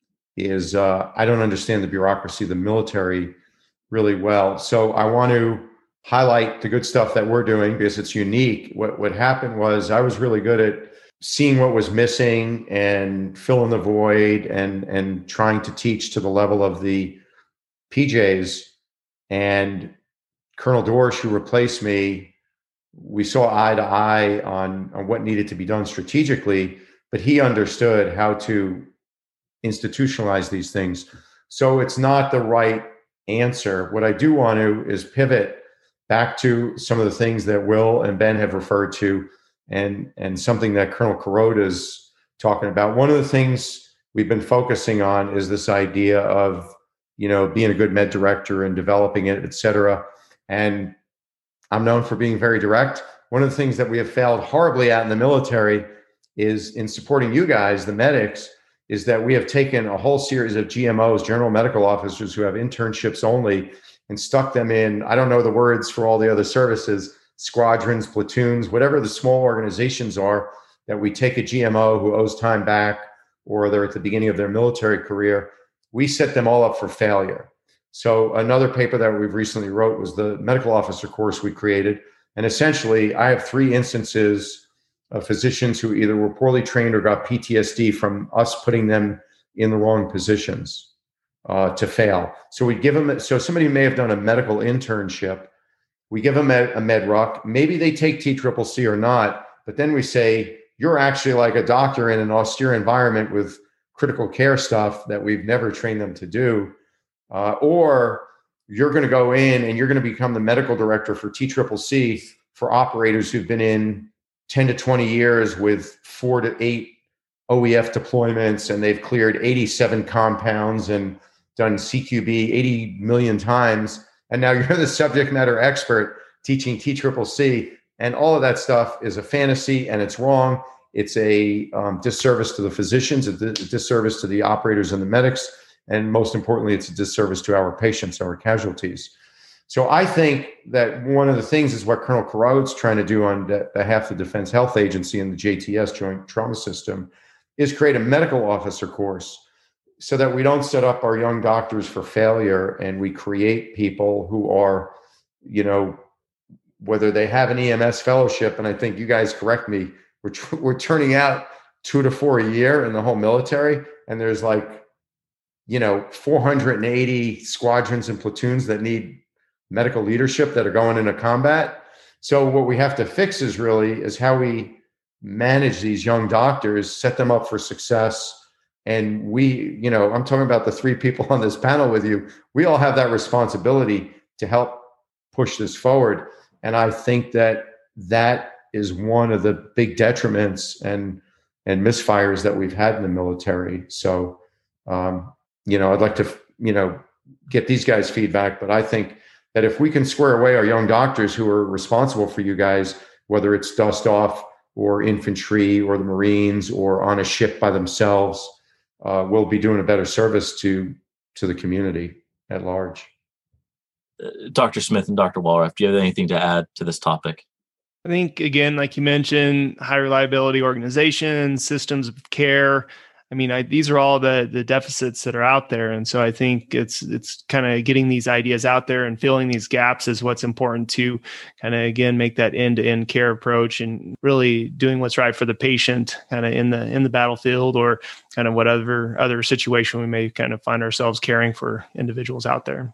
is uh, I don't understand the bureaucracy of the military really well. So I want to highlight the good stuff that we're doing because it's unique. What what happened was I was really good at seeing what was missing and filling the void and and trying to teach to the level of the P Js. And Colonel Dorsch, who replaced me, we saw eye to eye on, on what needed to be done strategically, but he understood how to institutionalize these things. So it's not the right answer. What I do want to is pivot back to some of the things that Will and Ben have referred to, and, and something that Colonel Kuroda is talking about. One of the things we've been focusing on is this idea of, you know, being a good med director and developing it, et cetera. And I'm known for being very direct. One of the things that we have failed horribly at in the military is in supporting you guys, the medics, is that we have taken a whole series of G M Os, general medical officers, who have internships only, and stuck them in, I don't know the words for all the other services, squadrons, platoons, whatever the small organizations are, that we take a G M O who owes time back, or they're at the beginning of their military career. We set them all up for failure. So another paper that we've recently wrote was the medical officer course we created. And essentially, I have three instances of physicians who either were poorly trained or got P T S D from us putting them in the wrong positions uh, to fail. So we give them, so somebody may have done a medical internship. We give them a, a med ruck. Maybe they take T C C C or not, but then we say, you're actually like a doctor in an austere environment with critical care stuff that we've never trained them to do. Uh, or you're going to go in and you're going to become the medical director for T C C C for operators who've been in ten to twenty years with four to eight O E F deployments, and they've cleared eighty-seven compounds and done C Q B eighty million times. And now you're the subject matter expert teaching T C C C, and all of that stuff is a fantasy and it's wrong. It's a um, disservice to the physicians, a, di- a disservice to the operators and the medics, and most importantly, it's a disservice to our patients, our casualties. So I think that one of the things is what Colonel Kuroda's trying to do on behalf of the Defense Health Agency and the J T S, Joint Trauma System, is create a medical officer course so that we don't set up our young doctors for failure, and we create people who are, you know, whether they have an E M S fellowship, and I think you guys correct me, we're, tr- we're turning out two to four a year in the whole military, and there's like, you know, four hundred eighty squadrons and platoons that need medical leadership that are going into combat. So what we have to fix is really is how we manage these young doctors, set them up for success. And we, you know, I'm talking about the three people on this panel with you. We all have that responsibility to help push this forward. And I think that that is one of the big detriments and and misfires that we've had in the military. So, um, you know, I'd like to, you know, get these guys feedback, but I think that if we can square away our young doctors who are responsible for you guys, whether it's dust off or infantry or the Marines or on a ship by themselves, uh, we'll be doing a better service to, to the community at large. Uh, Doctor Smith and Doctor Walraff, do you have anything to add to this topic? I think, again, like you mentioned, high reliability organizations, systems of care. I mean, I, these are all the the deficits that are out there. And so I think it's it's kind of getting these ideas out there and filling these gaps is what's important to kind of, again, make that end-to-end care approach and really doing what's right for the patient kind of in the in the battlefield or kind of whatever other situation we may kind of find ourselves caring for individuals out there.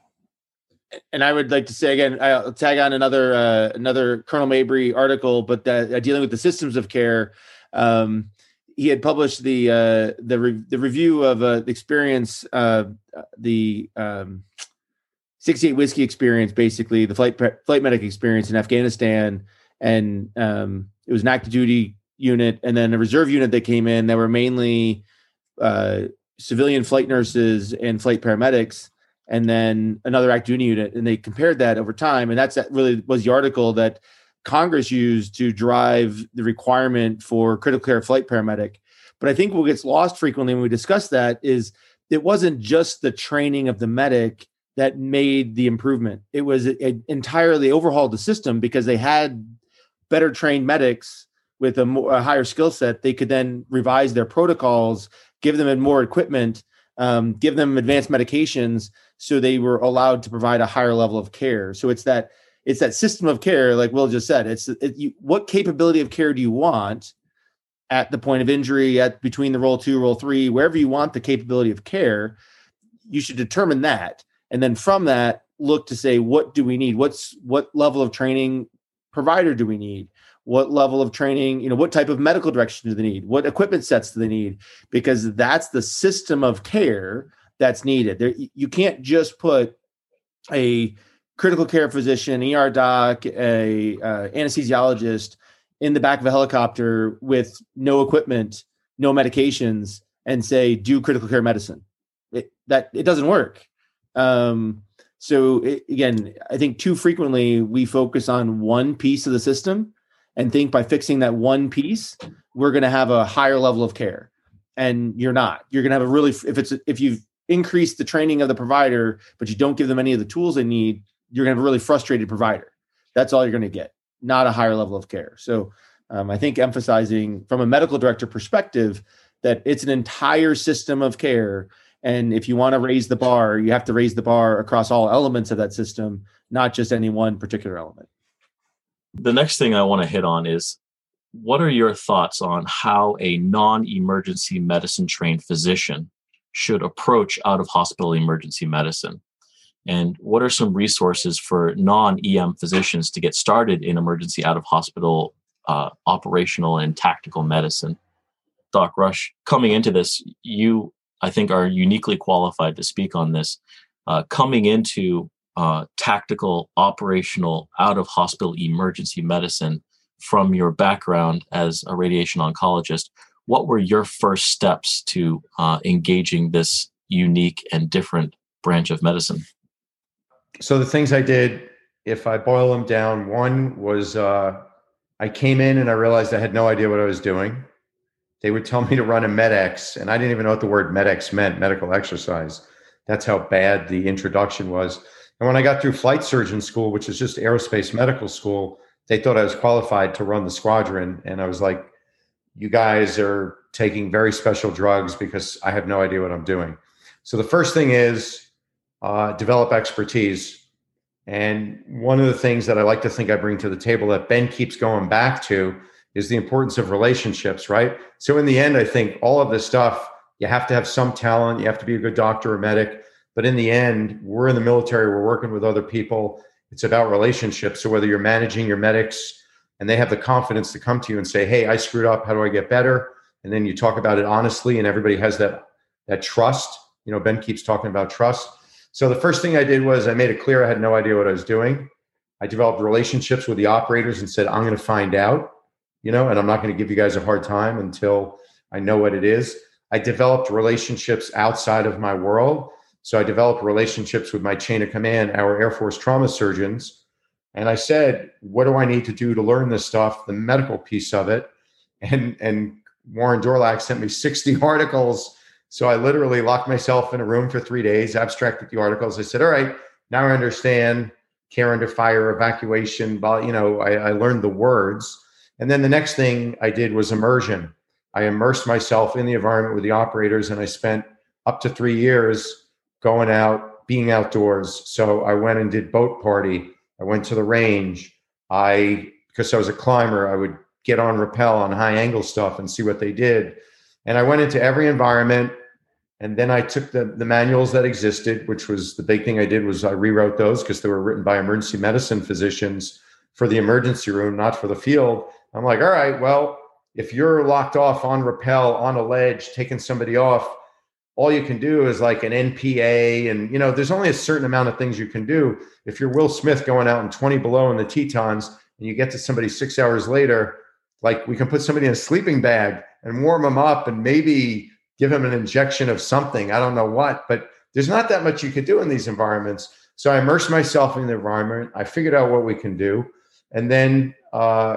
And I would like to say again, I'll tag on another uh, another Colonel Mabry article, but that, uh, dealing with the systems of care. Um, he had published the uh, the re- the review of uh, the experience, uh, the um, sixty-eight Whiskey experience, basically the flight pre- flight medic experience in Afghanistan, and um, it was an active duty unit, and then a reserve unit that came in that were mainly uh, civilian flight nurses and flight paramedics. And then another active duty unit, and they compared that over time. And that's that really was the article that Congress used to drive the requirement for critical care flight paramedic. But I think what gets lost frequently when we discuss that is it wasn't just the training of the medic that made the improvement. It was it, it entirely overhauled the system because they had better trained medics with a, more, a higher skill set. They could then revise their protocols, give them more equipment, um, give them advanced medications, so they were allowed to provide a higher level of care. So it's that it's that system of care, like Will just said. It's it, you, what capability of care do you want at the point of injury, at between the role two, role three, wherever you want the capability of care. You should determine that, and then from that, look to say what do we need? What's what level of training provider do we need? What level of training? You know, what type of medical direction do they need? What equipment sets do they need? Because that's the system of care that's needed. There, you can't just put a critical care physician, E R doc, a uh, anesthesiologist in the back of a helicopter with no equipment, no medications, and say, do critical care medicine. It, that it doesn't work. Um, so it, again, I think too frequently we focus on one piece of the system and think by fixing that one piece, we're going to have a higher level of care. And you're not. You're going to have a really, if it's if you've increase the training of the provider, but you don't give them any of the tools they need, you're going to have a really frustrated provider. That's all you're going to get, not a higher level of care. So um, I think emphasizing from a medical director perspective that it's an entire system of care. And if you want to raise the bar, you have to raise the bar across all elements of that system, not just any one particular element. The next thing I want to hit on is, what are your thoughts on how a non-emergency medicine trained physician should approach out-of-hospital emergency medicine? And what are some resources for non-E M physicians to get started in emergency out-of-hospital uh, operational and tactical medicine? Doc Rush, coming into this, you, I think, are uniquely qualified to speak on this. Uh, coming into uh, tactical, operational, out-of-hospital emergency medicine from your background as a radiation oncologist, what were your first steps to uh, engaging this unique and different branch of medicine? So the things I did, if I boil them down, one was uh, I came in and I realized I had no idea what I was doing. They would tell me to run a MedX, and I didn't even know what the word MedX meant, medical exercise. That's how bad the introduction was. And when I got through flight surgeon school, which is just aerospace medical school, they thought I was qualified to run the squadron. And I was like, you guys are taking very special drugs because I have no idea what I'm doing. So the first thing is uh, develop expertise. And one of the things that I like to think I bring to the table that Ben keeps going back to is the importance of relationships, right? So in the end, I think all of this stuff, you have to have some talent, you have to be a good doctor or medic. But in the end, we're in the military, we're working with other people. It's about relationships. So whether you're managing your medics and they have the confidence to come to you and say, hey, I screwed up, how do I get better? And then you talk about it honestly and everybody has that, that trust. You know, Ben keeps talking about trust. So the first thing I did was I made it clear I had no idea what I was doing. I developed relationships with the operators and said, I'm going to find out, you know, and I'm not going to give you guys a hard time until I know what it is. I developed relationships outside of my world. So I developed relationships with my chain of command, our Air Force trauma surgeons. And I said, what do I need to do to learn this stuff, the medical piece of it? And, and Warren Dorlac sent me sixty articles. So I literally locked myself in a room for three days, abstracted the articles. I said, all right, now I understand care under fire, evacuation, you know, I, I learned the words. And then the next thing I did was immersion. I immersed myself in the environment with the operators, and I spent up to three years going out, being outdoors. So I went and did boat party. I went to the range. I, because I was a climber, I would get on rappel on high angle stuff and see what they did. And I went into every environment. And then I took the, the manuals that existed, which was the big thing I did was I rewrote those because they were written by emergency medicine physicians for the emergency room, not for the field. I'm like, all right, well, if you're locked off on rappel, on a ledge, taking somebody off, all you can do is like an N P A. And, you know, there's only a certain amount of things you can do. If you're Will Smith going out in twenty below in the Tetons and you get to somebody six hours later, like we can put somebody in a sleeping bag and warm them up and maybe give him an injection of something. I don't know what, but there's not that much you could do in these environments. So I immersed myself in the environment. I figured out what we can do. And then uh,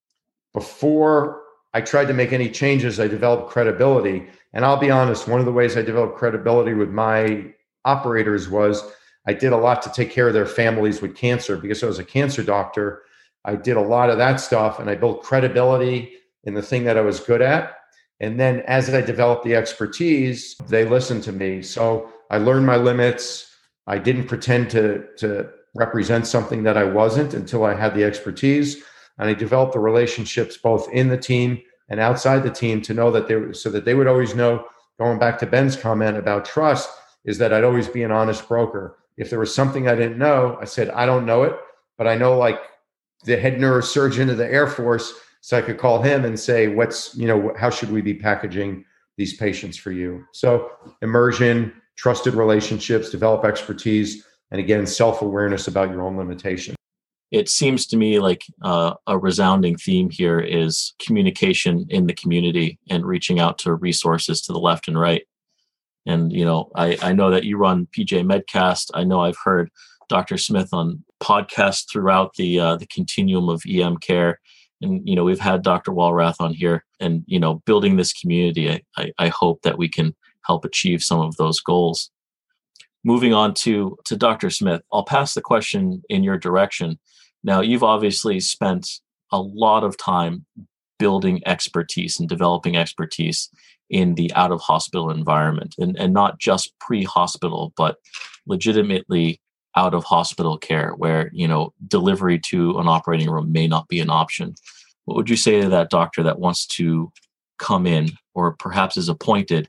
before I tried to make any changes, I developed credibility. And I'll be honest, one of the ways I developed credibility with my operators was I did a lot to take care of their families with cancer because I was a cancer doctor. I did a lot of that stuff and I built credibility in the thing that I was good at. And then as I developed the expertise, they listened to me. So I learned my limits. I didn't pretend to, to represent something that I wasn't until I had the expertise. And I developed the relationships both in the team and outside the team to know that they were, so that they would always know, going back to Ben's comment about trust, is that I'd always be an honest broker. If there was something I didn't know, I said, I don't know it, but I know like the head neurosurgeon of the Air Force. So I could call him and say, what's, you know, how should we be packaging these patients for you? So immersion, trusted relationships, develop expertise, and again, self-awareness about your own limitations. It seems to me like uh, a resounding theme here is communication in the community and reaching out to resources to the left and right. And, you know, I, I know that you run P J Medcast. I know I've heard Doctor Smith on podcasts throughout the uh, the continuum of E M care. And, you know, we've had Doctor Walrath on here and, you know, building this community, I, I, I hope that we can help achieve some of those goals. Moving on to, to Doctor Smith, I'll pass the question in your direction. Now, you've obviously spent a lot of time building expertise and developing expertise in the out-of-hospital environment, and, and not just pre-hospital, but legitimately out of hospital care where, you know, delivery to an operating room may not be an option. What would you say to that doctor that wants to come in or perhaps is appointed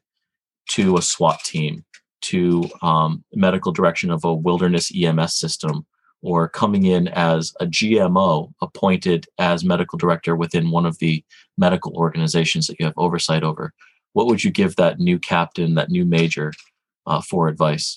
to a SWAT team, to um, medical direction of a wilderness E M S system, or coming in as a G M O appointed as medical director within one of the medical organizations that you have oversight over? What would you give that new captain, that new major uh, for advice?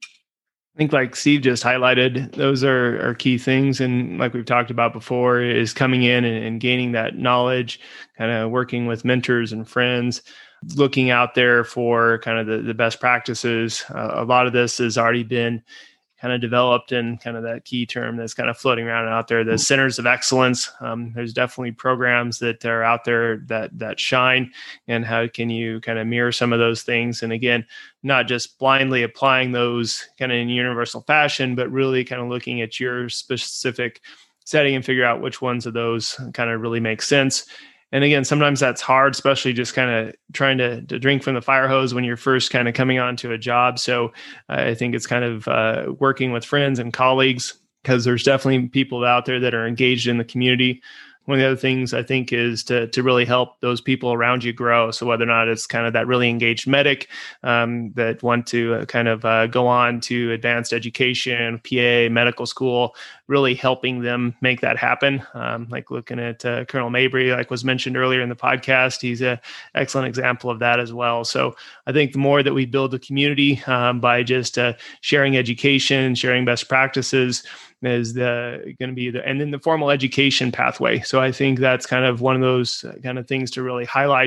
I think like Steve just highlighted, those are, are key things. And like we've talked about before, is coming in and, and gaining that knowledge, kind of working with mentors and friends, looking out there for kind of the, the best practices. Uh, a lot of this has already been kind of developed in kind of that key term that's kind of floating around out there, the centers of excellence. Um, there's definitely programs that are out there that that shine, and how can you kind of mirror some of those things? And again, not just blindly applying those kind of in universal fashion, but really kind of looking at your specific setting and figure out which ones of those kind of really make sense. And again, sometimes that's hard, especially just kind of trying to, to drink from the fire hose when you're first kind of coming onto a job. So uh, I think it's kind of uh, working with friends and colleagues, because there's definitely people out there that are engaged in the community. One of the other things I think is to to really help those people around you grow. So whether or not it's kind of that really engaged medic um, that want to uh, kind of uh, go on to advanced education, P A, medical school, really helping them make that happen. Um, like looking at uh, Colonel Mabry, like was mentioned earlier in the podcast, he's an excellent example of that as well. So I think the more that we build the community um, by just uh, sharing education, sharing best practices, is the going to be the, and then the formal education pathway. So I think that's kind of one of those kind of things to really highlight.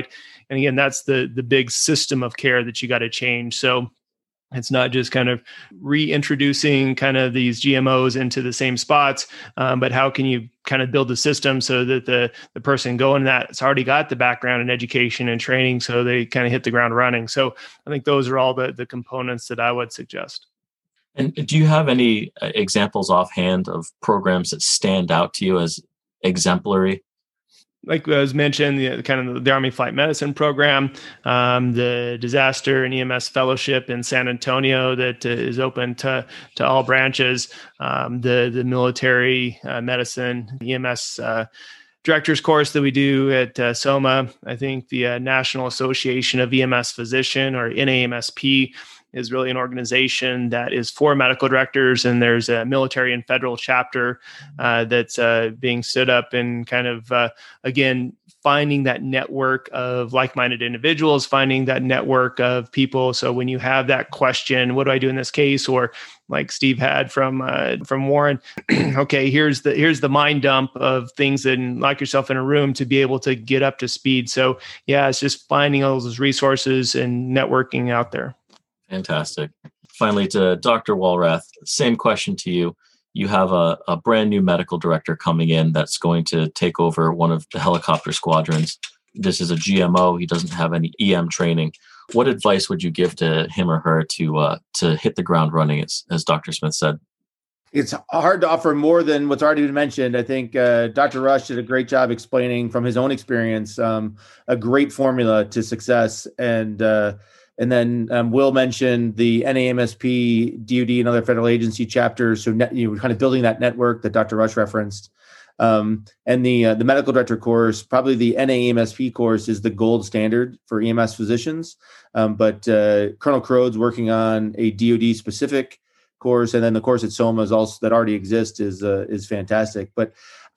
And again, that's the the big system of care that you got to change. So it's not just kind of reintroducing kind of these G M Os into the same spots, um, but how can you kind of build the system so that the the person going that it's already got the background in education and training, so they kind of hit the ground running. So I think those are all the the components that I would suggest. And do you have any examples offhand of programs that stand out to you as exemplary? Like was mentioned, the kind of the Army Flight Medicine program, um, the Disaster and E M S Fellowship in San Antonio that uh, is open to to all branches, um, the the military uh, medicine E M S uh, director's course that we do at uh, SOMA. I think the uh, National Association of E M S Physician, or N A M S P, is really an organization that is for medical directors, and there's a military and federal chapter uh, that's uh, being stood up, and kind of, uh, again, finding that network of like-minded individuals, finding that network of people. So when you have that question, what do I do in this case? Or like Steve had from uh, from Warren, okay, here's the here's the mind dump of things, and lock yourself in a room to be able to get up to speed. So yeah, it's just finding all those resources and networking out there. Fantastic. Finally, to Doctor Walrath, same question to you. You have a, a brand new medical director coming in that's going to take over one of the helicopter squadrons. This is a G M O. He doesn't have any E M training. What advice would you give to him or her to uh, to hit the ground running, as, as Doctor Smith said? It's hard to offer more than what's already been mentioned. I think uh, Doctor Rush did a great job explaining from his own experience um, a great formula to success. And uh, And then um, Will mentioned the N A M S P, D O D, and other federal agency chapters. So net, you know, kind of building that network that Doctor Rush referenced. Um, and the uh, the medical director course, probably the N A M S P course, is the gold standard for E M S physicians. Um, but uh, Colonel Crode's working on a D O D specific course, and then the course at SOMA is also that already exists is uh, is fantastic. But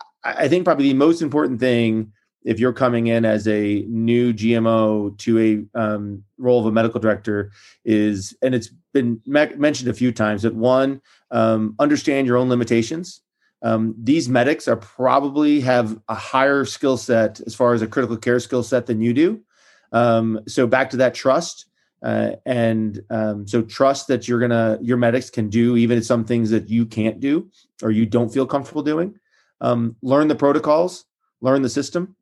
I think probably the most important thing, if you're coming in as a new G M O to a um, role of a medical director, is, and it's been me- mentioned a few times, that one, um, understand your own limitations. Um, these medics are probably have a higher skill set as far as a critical care skill set than you do. Um, so back to that trust. Uh, and um, so trust that you're gonna, your medics can do even some things that you can't do or you don't feel comfortable doing. Um, learn the protocols, learn the system.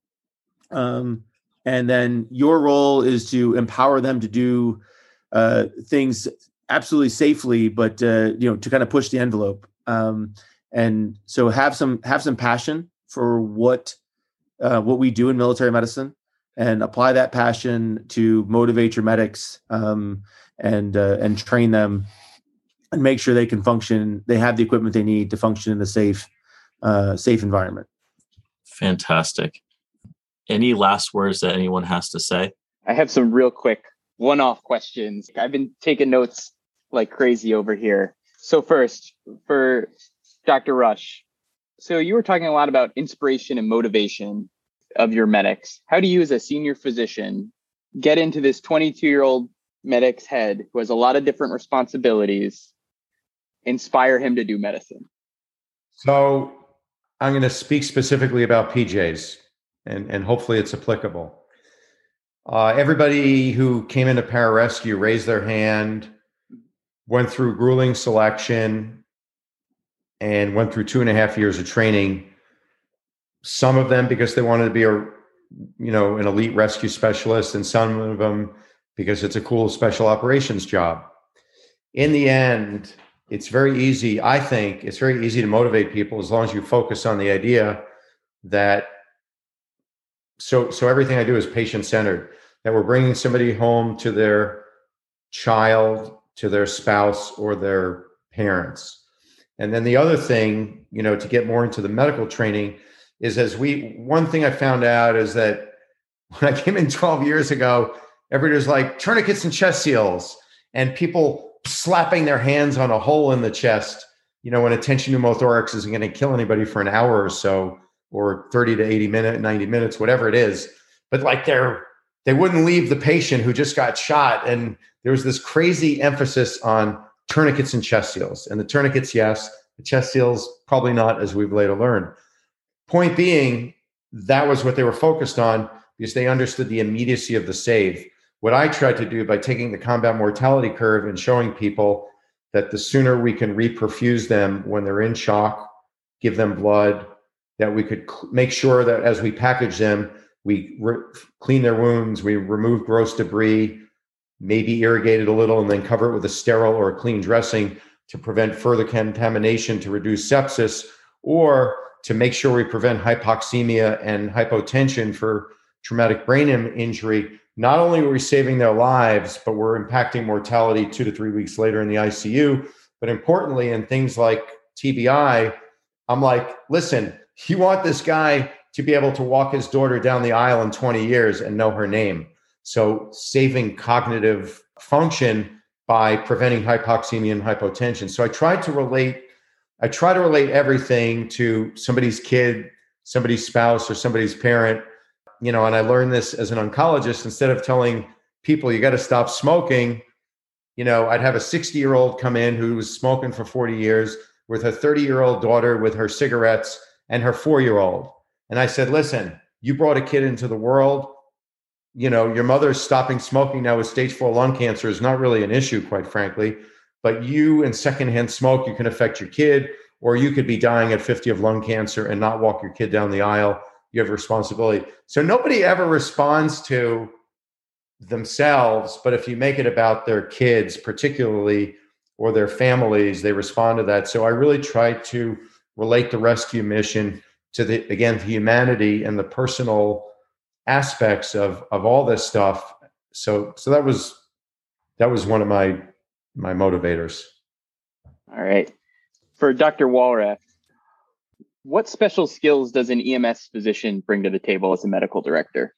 Um, and then your role is to empower them to do uh, things absolutely safely, but uh, you know, to kind of push the envelope. Um, and so have some have some passion for what uh, what we do in military medicine, and apply that passion to motivate your medics um, and uh, and train them, and make sure they can function. They have the equipment they need to function in a safe uh, safe environment. Fantastic. Any last words that anyone has to say? I have some real quick one-off questions. I've been taking notes like crazy over here. So first, for Doctor Rush, so you were talking a lot about inspiration and motivation of your medics. How do you, as a senior physician, get into this twenty-two-year-old medic's head who has a lot of different responsibilities, inspire him to do medicine? So I'm going to speak specifically about P Js. And, and hopefully it's applicable. Uh, everybody who came into pararescue raised their hand, went through grueling selection, and went through two and a half years of training. Some of them because they wanted to be a, you know, an elite rescue specialist, and some of them because it's a cool special operations job. In the end, it's very easy. I think it's very easy to motivate people as long as you focus on the idea that So, so everything I do is patient-centered, that we're bringing somebody home to their child, to their spouse, or their parents. And then the other thing, you know, to get more into the medical training is, as we, one thing I found out is that when I came in twelve years ago, everybody was like tourniquets and chest seals, and people slapping their hands on a hole in the chest, you know, when a tension pneumothorax isn't going to kill anybody for an hour or so, or thirty to eighty minutes, ninety minutes, whatever it is. But like they're, they wouldn't leave the patient who just got shot. And there was this crazy emphasis on tourniquets and chest seals. And the tourniquets, yes, the chest seals, probably not, as we've later learned. Point being, that was what they were focused on. because they understood the immediacy of the save. What I tried to do by taking the combat mortality curve and showing people that the sooner we can reperfuse them when they're in shock, give them blood, that we could cl- make sure that as we package them, we re- clean their wounds, we remove gross debris, maybe irrigate it a little, and then cover it with a sterile or a clean dressing to prevent further contamination, to reduce sepsis, or to make sure we prevent hypoxemia and hypotension for traumatic brain injury. Not only are we saving their lives, but we're impacting mortality two to three weeks later in the I C U. But importantly, in things like T B I, I'm like, listen, you want this guy to be able to walk his daughter down the aisle in twenty years and know her name. So saving cognitive function by preventing hypoxemia and hypotension. So I tried to relate, I try to relate everything to somebody's kid, somebody's spouse, or somebody's parent. You know, and I learned this as an oncologist. Instead of telling people you got to stop smoking, you know, I'd have a sixty year old come in who was smoking for forty years with her thirty year old daughter with her cigarettes and her four year old. And I said, listen, you brought a kid into the world. You know, your mother's stopping smoking now with stage four lung cancer is not really an issue, quite frankly. But you and secondhand smoke, you can affect your kid, or you could be dying at fifty of lung cancer and not walk your kid down the aisle. You have a responsibility. So nobody ever responds to themselves, but if you make it about their kids, particularly, or their families, they respond to that. So I really try to relate the rescue mission to the, again, the humanity and the personal aspects of, of all this stuff. So, so that was, that was one of my, my motivators. All right. For Doctor Walrath, what special skills does an E M S physician bring to the table as a medical director?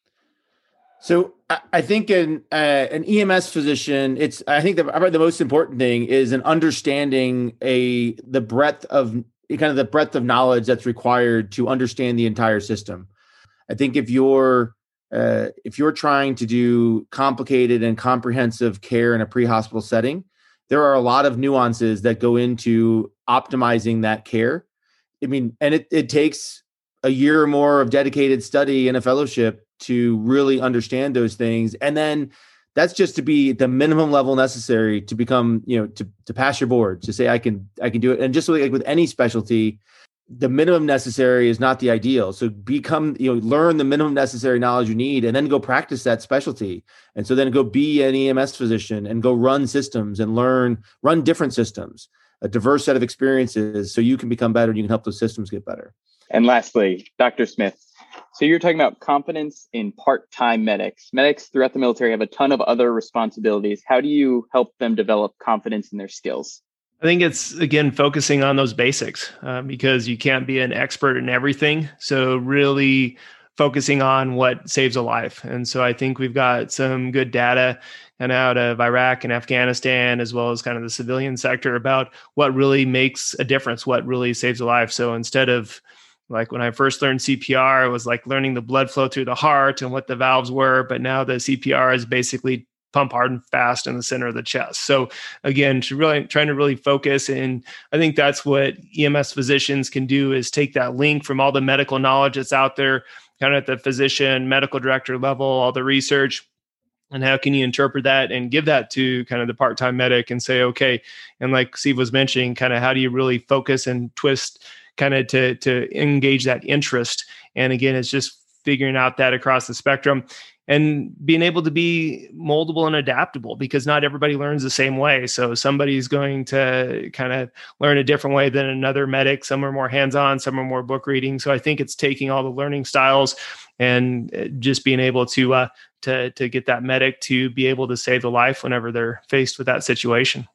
So I think an uh, an E M S physician, it's I think the probably the most important thing is an understanding a the breadth of kind of the breadth of knowledge that's required to understand the entire system. I think if you're uh, if you're trying to do complicated and comprehensive care in a pre-hospital setting, there are a lot of nuances that go into optimizing that care. I mean, and it, it takes a year or more of dedicated study and a fellowship to really understand those things. And then that's just to be the minimum level necessary to become, you know, to, to pass your board, to say, I can, I can do it. And just like with any specialty, the minimum necessary is not the ideal. So become, you know, learn the minimum necessary knowledge you need, and then go practice that specialty. And so then go be an E M S physician and go run systems and learn, run different systems, a diverse set of experiences, so you can become better and you can help those systems get better. And lastly, Doctor Smith, so you're talking about confidence in part-time medics. Medics throughout the military have a ton of other responsibilities. How do you help them develop confidence in their skills? I think it's, again, focusing on those basics uh, because you can't be an expert in everything. So really focusing on what saves a life. And so I think we've got some good data and out of Iraq and Afghanistan, as well as kind of the civilian sector, about what really makes a difference, what really saves a life. So instead of, like when I first learned C P R, it was like learning the blood flow through the heart and what the valves were. But now the C P R is basically pump hard and fast in the center of the chest. So again, to really trying to really focus. And I think that's what E M S physicians can do, is take that link from all the medical knowledge that's out there, kind of at the physician, medical director level, all the research, and how can you interpret that and give that to kind of the part-time medic and say, okay, and like Steve was mentioning, kind of how do you really focus and twist kind of to, to engage that interest. And again, it's just figuring out that across the spectrum and being able to be moldable and adaptable, because not everybody learns the same way. So somebody's going to kind of learn a different way than another medic. Some are more hands-on, some are more book reading. So I think it's taking all the learning styles and just being able to, uh, to, to get that medic to be able to save the life whenever they're faced with that situation.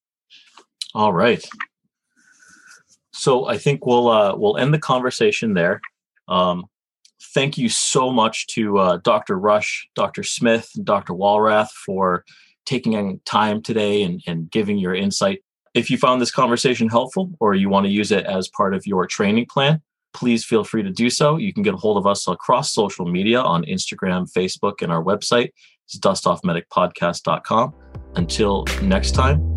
All right. So I think we'll uh, we'll end the conversation there. Um, thank you so much to uh, Doctor Rush, Doctor Smith, and Doctor Walrath for taking time today and, and giving your insight. If you found this conversation helpful, or you want to use it as part of your training plan, please feel free to do so. You can get a hold of us across social media on Instagram, Facebook, and our website is dust off medic podcast dot com. Until next time,